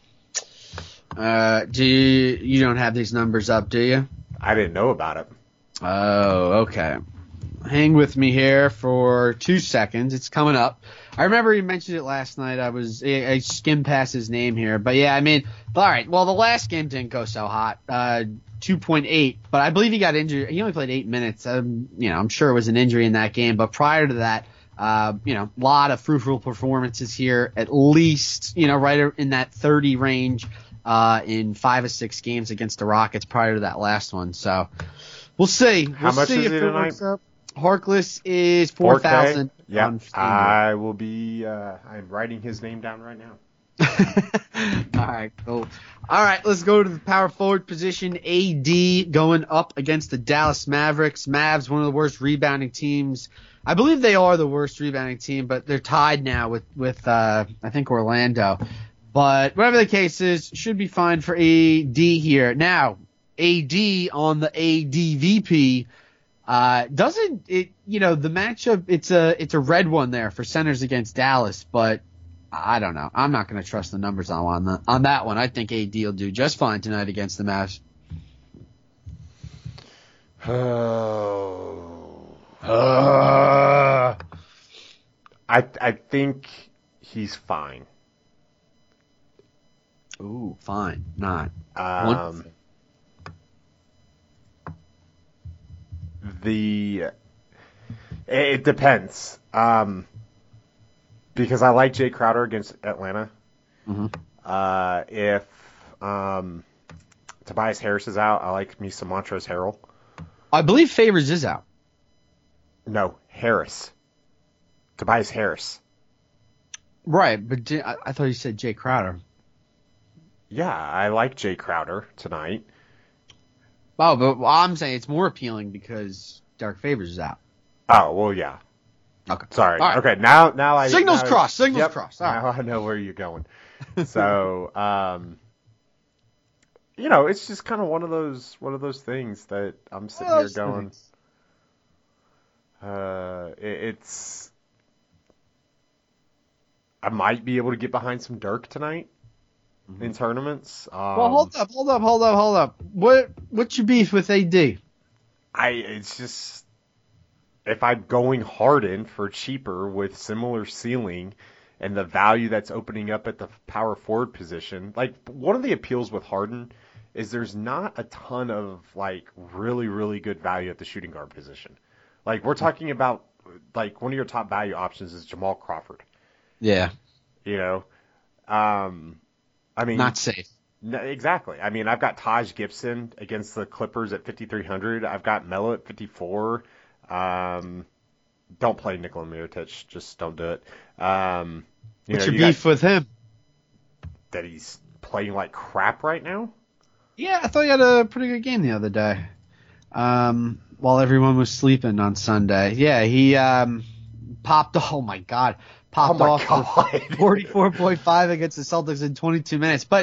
You don't have these numbers up, do you? I didn't know about it. Oh, okay. Hang with me here for 2 seconds. It's coming up. I remember you mentioned it last night. I skimmed past his name here. But yeah, I mean, all right. Well, the last game didn't go so hot. 2.8. But I believe he got injured. He only played 8 minutes. I'm sure it was an injury in that game. But prior to that, lot of fruitful performances here. At least, right in that 30 range in 5 or 6 games against the Rockets prior to that last one. So we'll see. How much is he tonight? Harkless is 4,000. Yeah, I will be. I'm writing his name down right now. All right, cool. All right, let's go to the power forward position. AD going up against the Dallas Mavericks. Mavs, one of the worst rebounding teams. I believe they are the worst rebounding team, but they're tied now with I think Orlando. But whatever the case is, should be fine for AD here. Now, AD on the ADVP. Doesn't it, the matchup, it's a red one there for centers against Dallas, but I don't know. I'm not going to trust the numbers on that one. I think AD will do just fine tonight against the Mavs. I think he's fine. Ooh, fine. Not. It depends. Because I like Jay Crowder against Atlanta. Mm-hmm. If Tobias Harris is out, I like me some Montrezl Harrell. I believe Favors is out. No, Harris. Tobias Harris. Right, but I thought you said Jay Crowder. Yeah, I like Jay Crowder tonight. Oh, but I'm saying it's more appealing because Derek Favors is out. Oh, well, yeah. Okay. Sorry. Right. Okay, now I... Signals crossed. Yep, crossed. Now right. I know where you're going. So, it's just kind of one of those things that I'm sitting here going... It's... I might be able to get behind some Dirk tonight in tournaments. Well, hold up. What's your beef with AD? It's just... If I'm going Harden for cheaper with similar ceiling and the value that's opening up at the power forward position, like one of the appeals with Harden is there's not a ton of like really, really good value at the shooting guard position. Like we're talking about like one of your top value options is Jamal Crawford. Yeah. I mean, not safe. No, exactly. I mean, I've got Taj Gibson against the Clippers at 5,300. I've got Melo at 54. Don't play Nikola Mirotic. Just don't do it. What's your beef with him? That he's playing like crap right now? Yeah, I thought he had a pretty good game the other day. While everyone was sleeping on Sunday. Yeah, he popped off. Oh, my God. Popped off for 44.5 against the Celtics in 22 minutes. But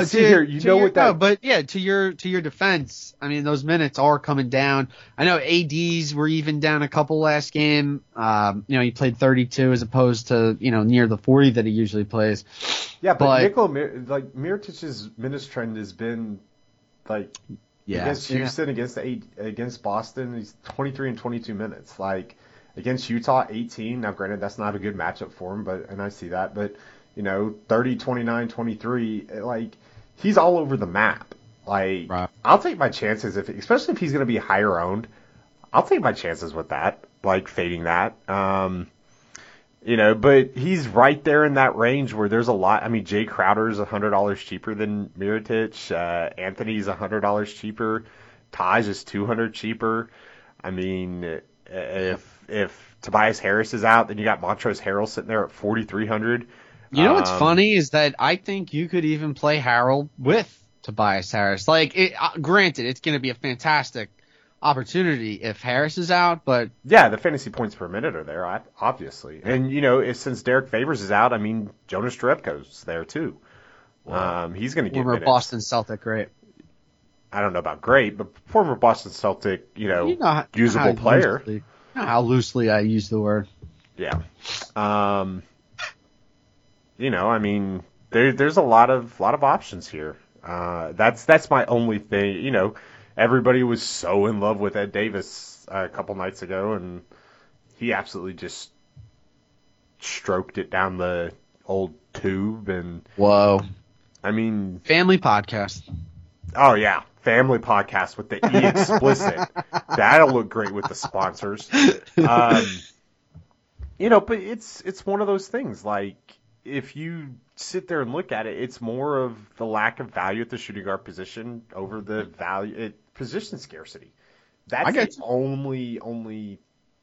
to your defense, I mean, those minutes are coming down. I know ADs were even down a couple last game. He played 32 as opposed to, near the 40 that he usually plays. Yeah, but Mirotic's minutes trend has been against Houston, against Boston, he's 23 and 22 minutes. Against Utah, 18. Now, granted, that's not a good matchup for him, and I see that. But, 30, 29, 23, he's all over the map. Right. I'll take my chances, especially if he's going to be higher owned. I'll take my chances with that, fading that. But he's right there in that range where there's a lot. I mean, Jay Crowder's $100 cheaper than Mirotic. Anthony's $100 cheaper. Taj is $200 cheaper. I mean, if Tobias Harris is out, then you got Montrezl Harrell sitting there at $4,300. You know what's funny is that I think you could even play Harrell with Tobias Harris. Granted, it's going to be a fantastic opportunity if Harris is out, but yeah, the fantasy points per minute are there, obviously. And since Derek Favors is out, I mean, Jonas Jerebko's there too. Wow. He's going to get former Boston Celtic, great. I don't know about great, but former Boston Celtic, usable player. How loosely I use the word. Yeah. I mean, there's a lot of options here. That's my only thing. Everybody was so in love with Ed Davis a couple nights ago, and he absolutely just stroked it down the old tube. And whoa, I mean, family podcast. Oh yeah, family podcast with the E explicit. That'll look great with the sponsors. But it's one of those things. Like, if you sit there and look at it, it's more of the lack of value at the shooting guard position over the value position scarcity. That's the only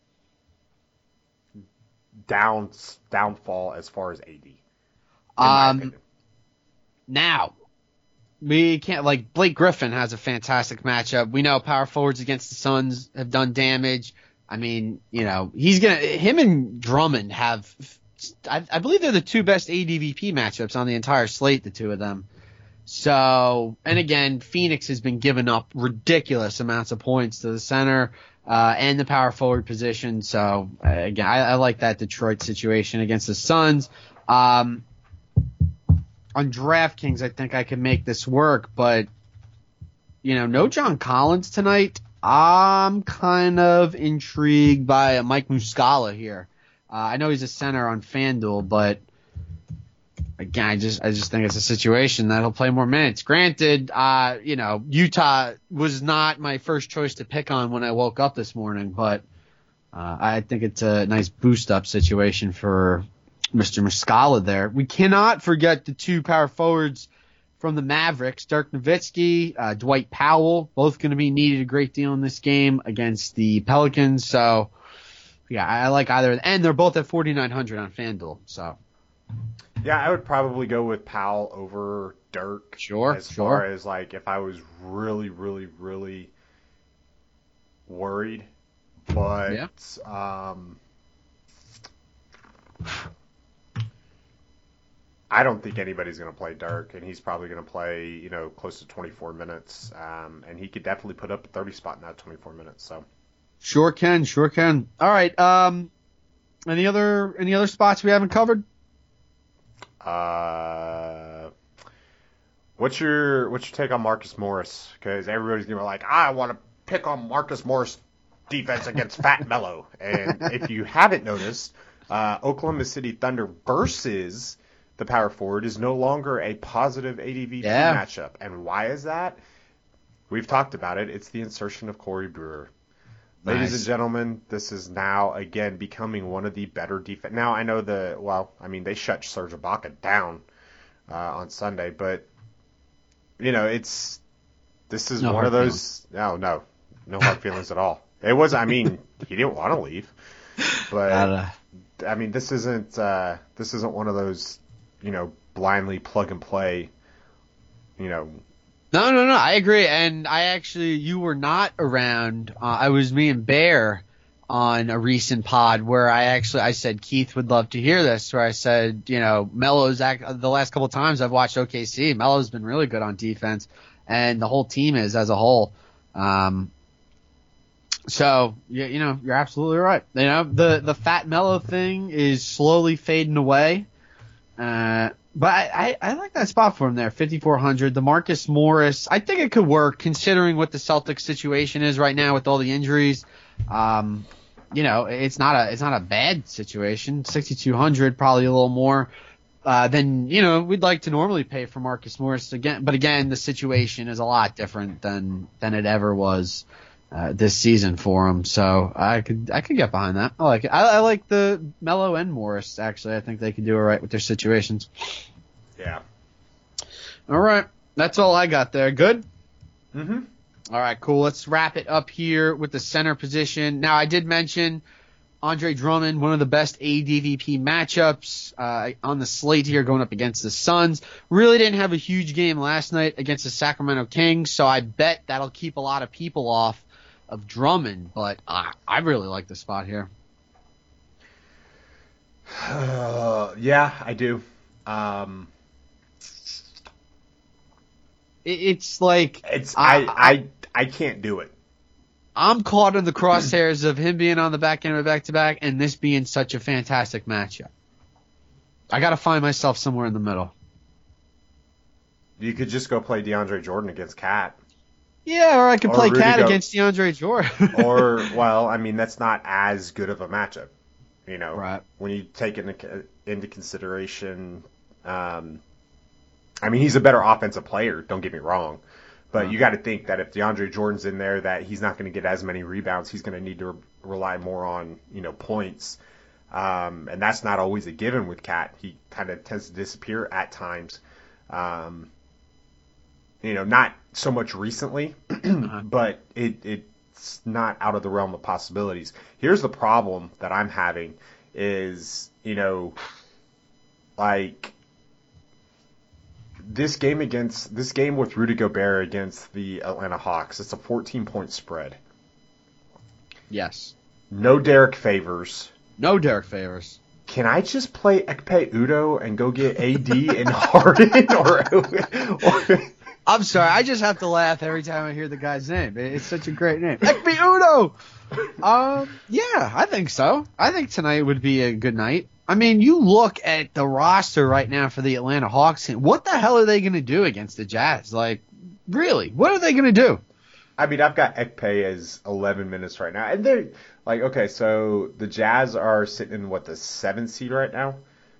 downfall as far as AD. Now we can't Blake Griffin has a fantastic matchup. We know power forwards against the Suns have done damage. I mean, him and Drummond have. I believe they're the two best ADVP matchups on the entire slate, the two of them. So, and again, Phoenix has been giving up ridiculous amounts of points to the center and the power forward position. So, again, I like that Detroit situation against the Suns. On DraftKings, I think I can make this work, but, no John Collins tonight. I'm kind of intrigued by Mike Muscala here. I know he's a center on FanDuel, but again, I just think it's a situation that he'll play more minutes. Granted, Utah was not my first choice to pick on when I woke up this morning, but I think it's a nice boost-up situation for Mr. Muscala there. We cannot forget the two power forwards from the Mavericks, Dirk Nowitzki, Dwight Powell, both going to be needed a great deal in this game against the Pelicans, so... Yeah, I like either, and they're both at 4,900 on FanDuel. So, yeah, I would probably go with Powell over Dirk. Sure. Far as if I was really, really, really worried, but yeah. I don't think anybody's going to play Dirk, and he's probably going to play close to 24 minutes, and he could definitely put up a 30 spot in that 24 minutes. So. Sure can. All right. Any other spots we haven't covered? What's your take on Marcus Morris? Because everybody's gonna be like, I want to pick on Marcus Morris defense against Fat Melo. And if you haven't noticed, Oklahoma City Thunder versus the power forward is no longer a positive ADVP matchup. And why is that? We've talked about it. It's the insertion of Corey Brewer. Ladies and gentlemen, this is now, again, becoming one of the better defense. Now, I know they shut Serge Ibaka down on Sunday, but, this is one of those. No hard feelings at all. It was, he didn't want to leave. But, this isn't one of those, blindly plug and play, No, I agree. And you were not around. It was me and Bear on a recent pod where I said Keith would love to hear this, where I said, Melo's the last couple of times I've watched OKC, Melo's been really good on defense, and the whole team is as a whole. So, you're absolutely right. The Fat Melo thing is slowly fading away. But I like that spot for him there, 5,400. The Marcus Morris, I think it could work considering what the Celtics situation is right now with all the injuries. It's not a bad situation. 6,200, probably a little more than we'd like to normally pay for Marcus Morris again. But again, the situation is a lot different than it ever was this season for him. So I could get behind that. I like it. I like the Melo and Morris, actually. I think they could do all right with their situations. Yeah. All right. That's all I got there. Good? Mm-hmm. All right, cool. Let's wrap it up here with the center position. Now, I did mention Andre Drummond, one of the best ADVP matchups on the slate here going up against the Suns. Really didn't have a huge game last night against the Sacramento Kings, so I bet that'll keep a lot of people off of Drummond, but I really like the spot here. Yeah, I do. It's like I can't do it. I'm caught in the crosshairs of him being on the back end of a back-to-back and this being such a fantastic matchup. I got to find myself somewhere in the middle. You could just go play DeAndre Jordan against Cat. Yeah, or I could play Cat against DeAndre Jordan. Or, well, I mean, that's not as good of a matchup. You know, right. When you take into consideration, I mean, he's a better offensive player, don't get me wrong. But you got to think that if DeAndre Jordan's in there, that he's not going to get as many rebounds. He's going to need to rely more on, points. And that's not always a given with Cat. He kind of tends to disappear at times. Not so much recently, but it's not out of the realm of possibilities. Here's the problem that I'm having is, this game with Rudy Gobert against the Atlanta Hawks, it's a 14-point spread. Yes. No Derek Favors. Can I just play Ekpe Udoh and go get AD and Harden? or I'm sorry, I just have to laugh every time I hear the guy's name. It's such a great name. Ekpe Udoh! Yeah, I think so. I think tonight would be a good night. I mean, you look at the roster right now for the Atlanta Hawks, and what the hell are they going to do against the Jazz? Like, really, what are they going to do? I mean, I've got Ekpe as 11 minutes right now. And they're like, okay, so the Jazz are sitting in, the 7th seed right now?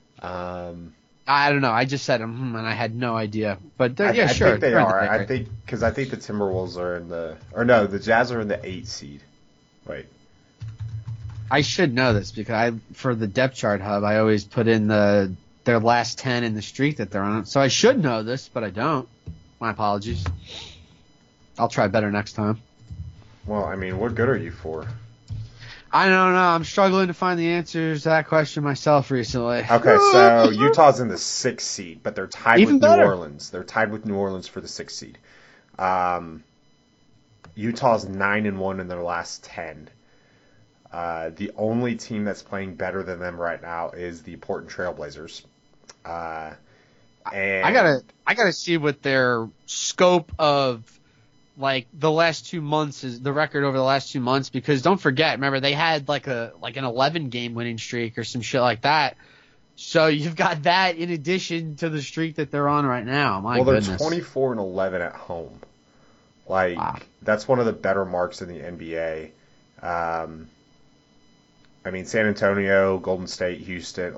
I don't know. I just said and I had no idea. But sure. I think they are. I think the Timberwolves are the Jazz are in the 8th seed. Wait. I should know this because for the depth chart hub, I always put in their last 10 in the streak that they're on. So I should know this, but I don't. My apologies. I'll try better next time. Well, I mean, what good are you for? I don't know. I'm struggling to find the answers to that question myself recently. Okay, so Utah's in the 6th seed, but they're tied Even with better. New Orleans. They're tied with New Orleans for the 6th seed. Utah's 9-1 in their last 10. The only team that's playing better than them right now is the Portland Trailblazers. And I gotta see what their scope of the last 2 months is, the record over the last 2 months, because don't forget, remember they had an 11 game winning streak or some shit like that. So you've got that in addition to the streak that they're on right now. They're 24-11 at home. Wow. That's one of the better marks in the NBA. I mean, San Antonio, Golden State, Houston,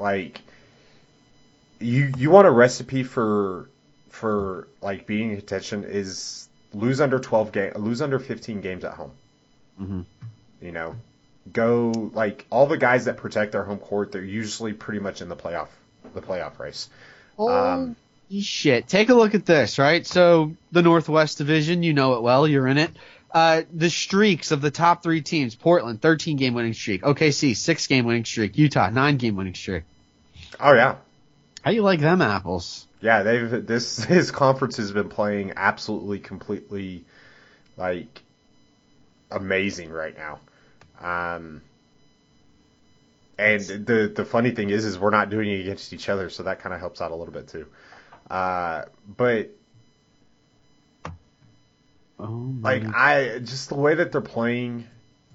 you want a recipe for being in contention is lose under 15 games at home. Mm-hmm. Go all the guys that protect their home court, they're usually pretty much in the playoff race. Shit. Take a look at this, right? So the Northwest Division, you know it well, you're in it. The streaks of the top 3 teams: Portland, 13-game winning streak; OKC, 6-game winning streak; Utah, 9-game winning streak. Oh yeah. How you like them apples? Yeah, his conference has been playing absolutely, completely, amazing right now. And the funny thing is we're not doing it against each other, so that kind of helps out a little bit too. But. Just the way that they're playing,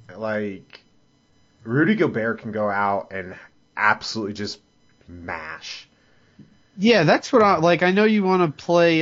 Rudy Gobert can go out and absolutely just mash. Yeah, that's what I know you want to play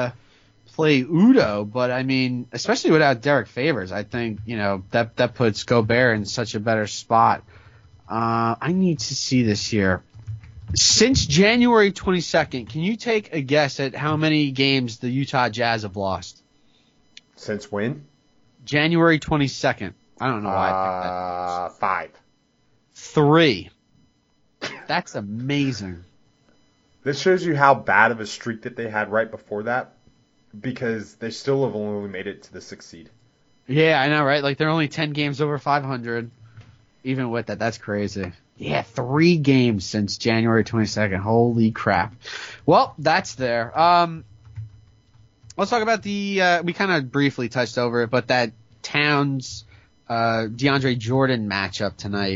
Udoh, but I mean, especially without Derek Favors, I think, that puts Gobert in such a better spot. I need to see this here. Since January 22nd, can you take a guess at how many games the Utah Jazz have lost? Since when? January 22nd. I don't know why I picked that. 5. 3. That's amazing. This shows you how bad of a streak that they had right before that, because they still have only made it to the 6th seed. Yeah, I know, right? Like, they're only 10 games over 500. Even with that, that's crazy. Yeah, 3 games since January 22nd. Holy crap. Well, that's there. Let's talk about the we kind of briefly touched over it, but that Towns DeAndre Jordan matchup tonight.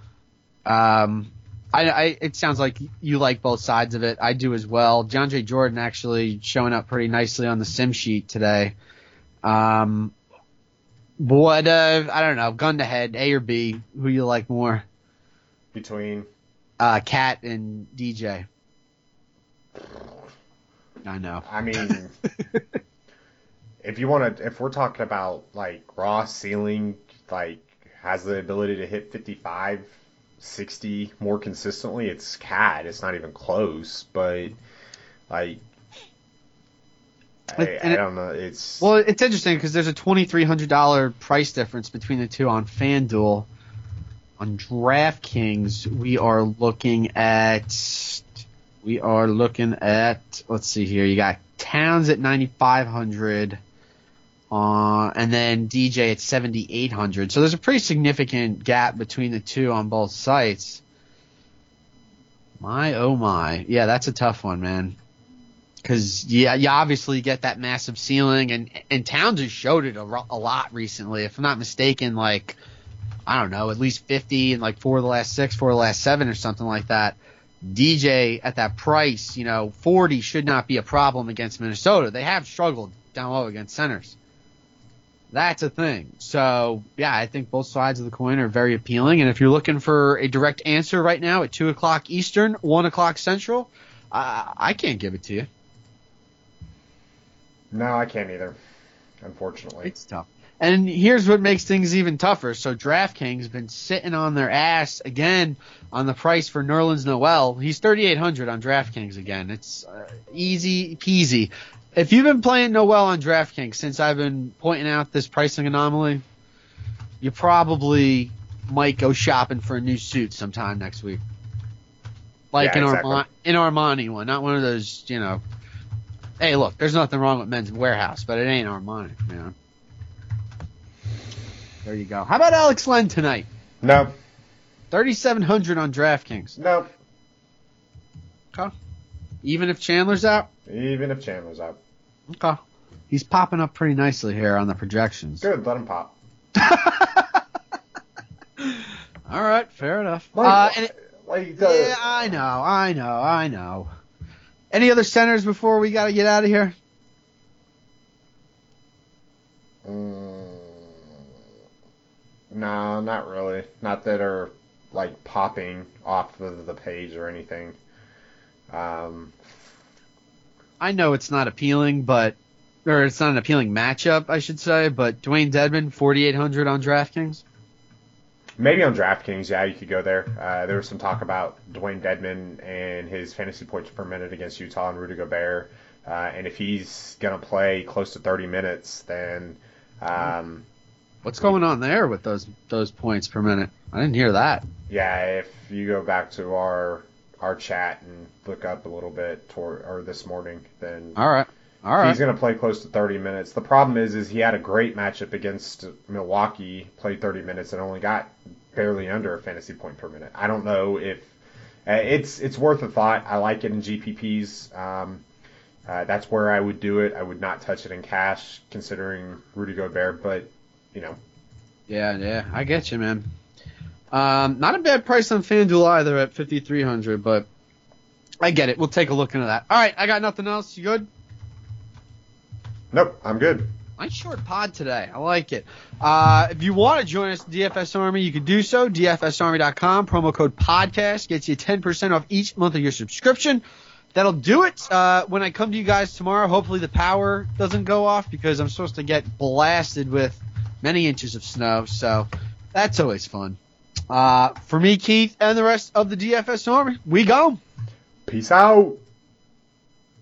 It sounds like you like both sides of it. I do as well. DeAndre Jordan actually showing up pretty nicely on the sim sheet today. I don't know, gun to head, A or B, who you like more? Between Cat and DJ. I know. I mean, if we're talking about like raw ceiling, like has the ability to hit 55, 60 more consistently, it's Cat. It's not even close, but like I don't know. It's interesting because there's a $2,300 price difference between the two on FanDuel. On DraftKings, we are looking at. Let's see here. You got Towns at 9,500, and then DJ at 7,800. So there's a pretty significant gap between the two on both sites. My oh my, yeah, that's a tough one, man. Because you obviously get that massive ceiling, and Towns has showed it a lot recently. If I'm not mistaken, like I don't know, at least 50 in like 4 of the last 6, 4 of the last 7, or something like that. DJ at that price, 40 should not be a problem against Minnesota. They have struggled down low against centers. That's a thing. So, yeah, I think both sides of the coin are very appealing. And if you're looking for a direct answer right now at 2 o'clock Eastern, 1 o'clock Central, I can't give it to you. No, I can't either, unfortunately. It's tough. And here's what makes things even tougher. So DraftKings has been sitting on their ass again on the price for Nerlens Noel. He's 3,800 on DraftKings again. It's easy peasy. If you've been playing Noel on DraftKings since I've been pointing out this pricing anomaly, you probably might go shopping for a new suit sometime next week. Like an Armani one, not one of those, Hey, look, there's nothing wrong with Men's Warehouse, but it ain't Armani, There you go. How about Alex Len tonight? No. 3,700 on DraftKings. No. Okay. Even if Chandler's out? Even if Chandler's out. Okay. He's popping up pretty nicely here on the projections. Good, let him pop. All right, fair enough. Yeah, I know. Any other centers before we got to get out of here? No, not really. Not that are like popping off of the page or anything. I know it's not appealing, or it's not an appealing matchup, I should say, but Dwayne Dedmon, 4,800 on DraftKings? Maybe on DraftKings, yeah, you could go there. There was some talk about Dwayne Dedmon and his fantasy points per minute against Utah and Rudy Gobert. And if he's going to play close to 30 minutes, then... What's going on there with those points per minute? I didn't hear that. Yeah, if you go back to our chat and look up a little bit this morning, then all right. He's going to play close to 30 minutes. The problem is he had a great matchup against Milwaukee, played 30 minutes, and only got barely under a fantasy point per minute. I don't know if it's worth a thought. I like it in GPPs. That's where I would do it. I would not touch it in cash, considering Rudy Gobert, but Yeah, I get you, man. Not a bad price on FanDuel either at 5,300, but I get it. We'll take a look into that. All right, I got nothing else. You good? Nope, I'm good. Nice short pod today. I like it. If you want to join us, DFS Army, you can do so. DFSArmy.com. Promo code podcast gets you 10% off each month of your subscription. That'll do it. When I come to you guys tomorrow, hopefully the power doesn't go off because I'm supposed to get blasted with many inches of snow, so that's always fun. For me, Keith, and the rest of the DFS Army, we go. Peace out.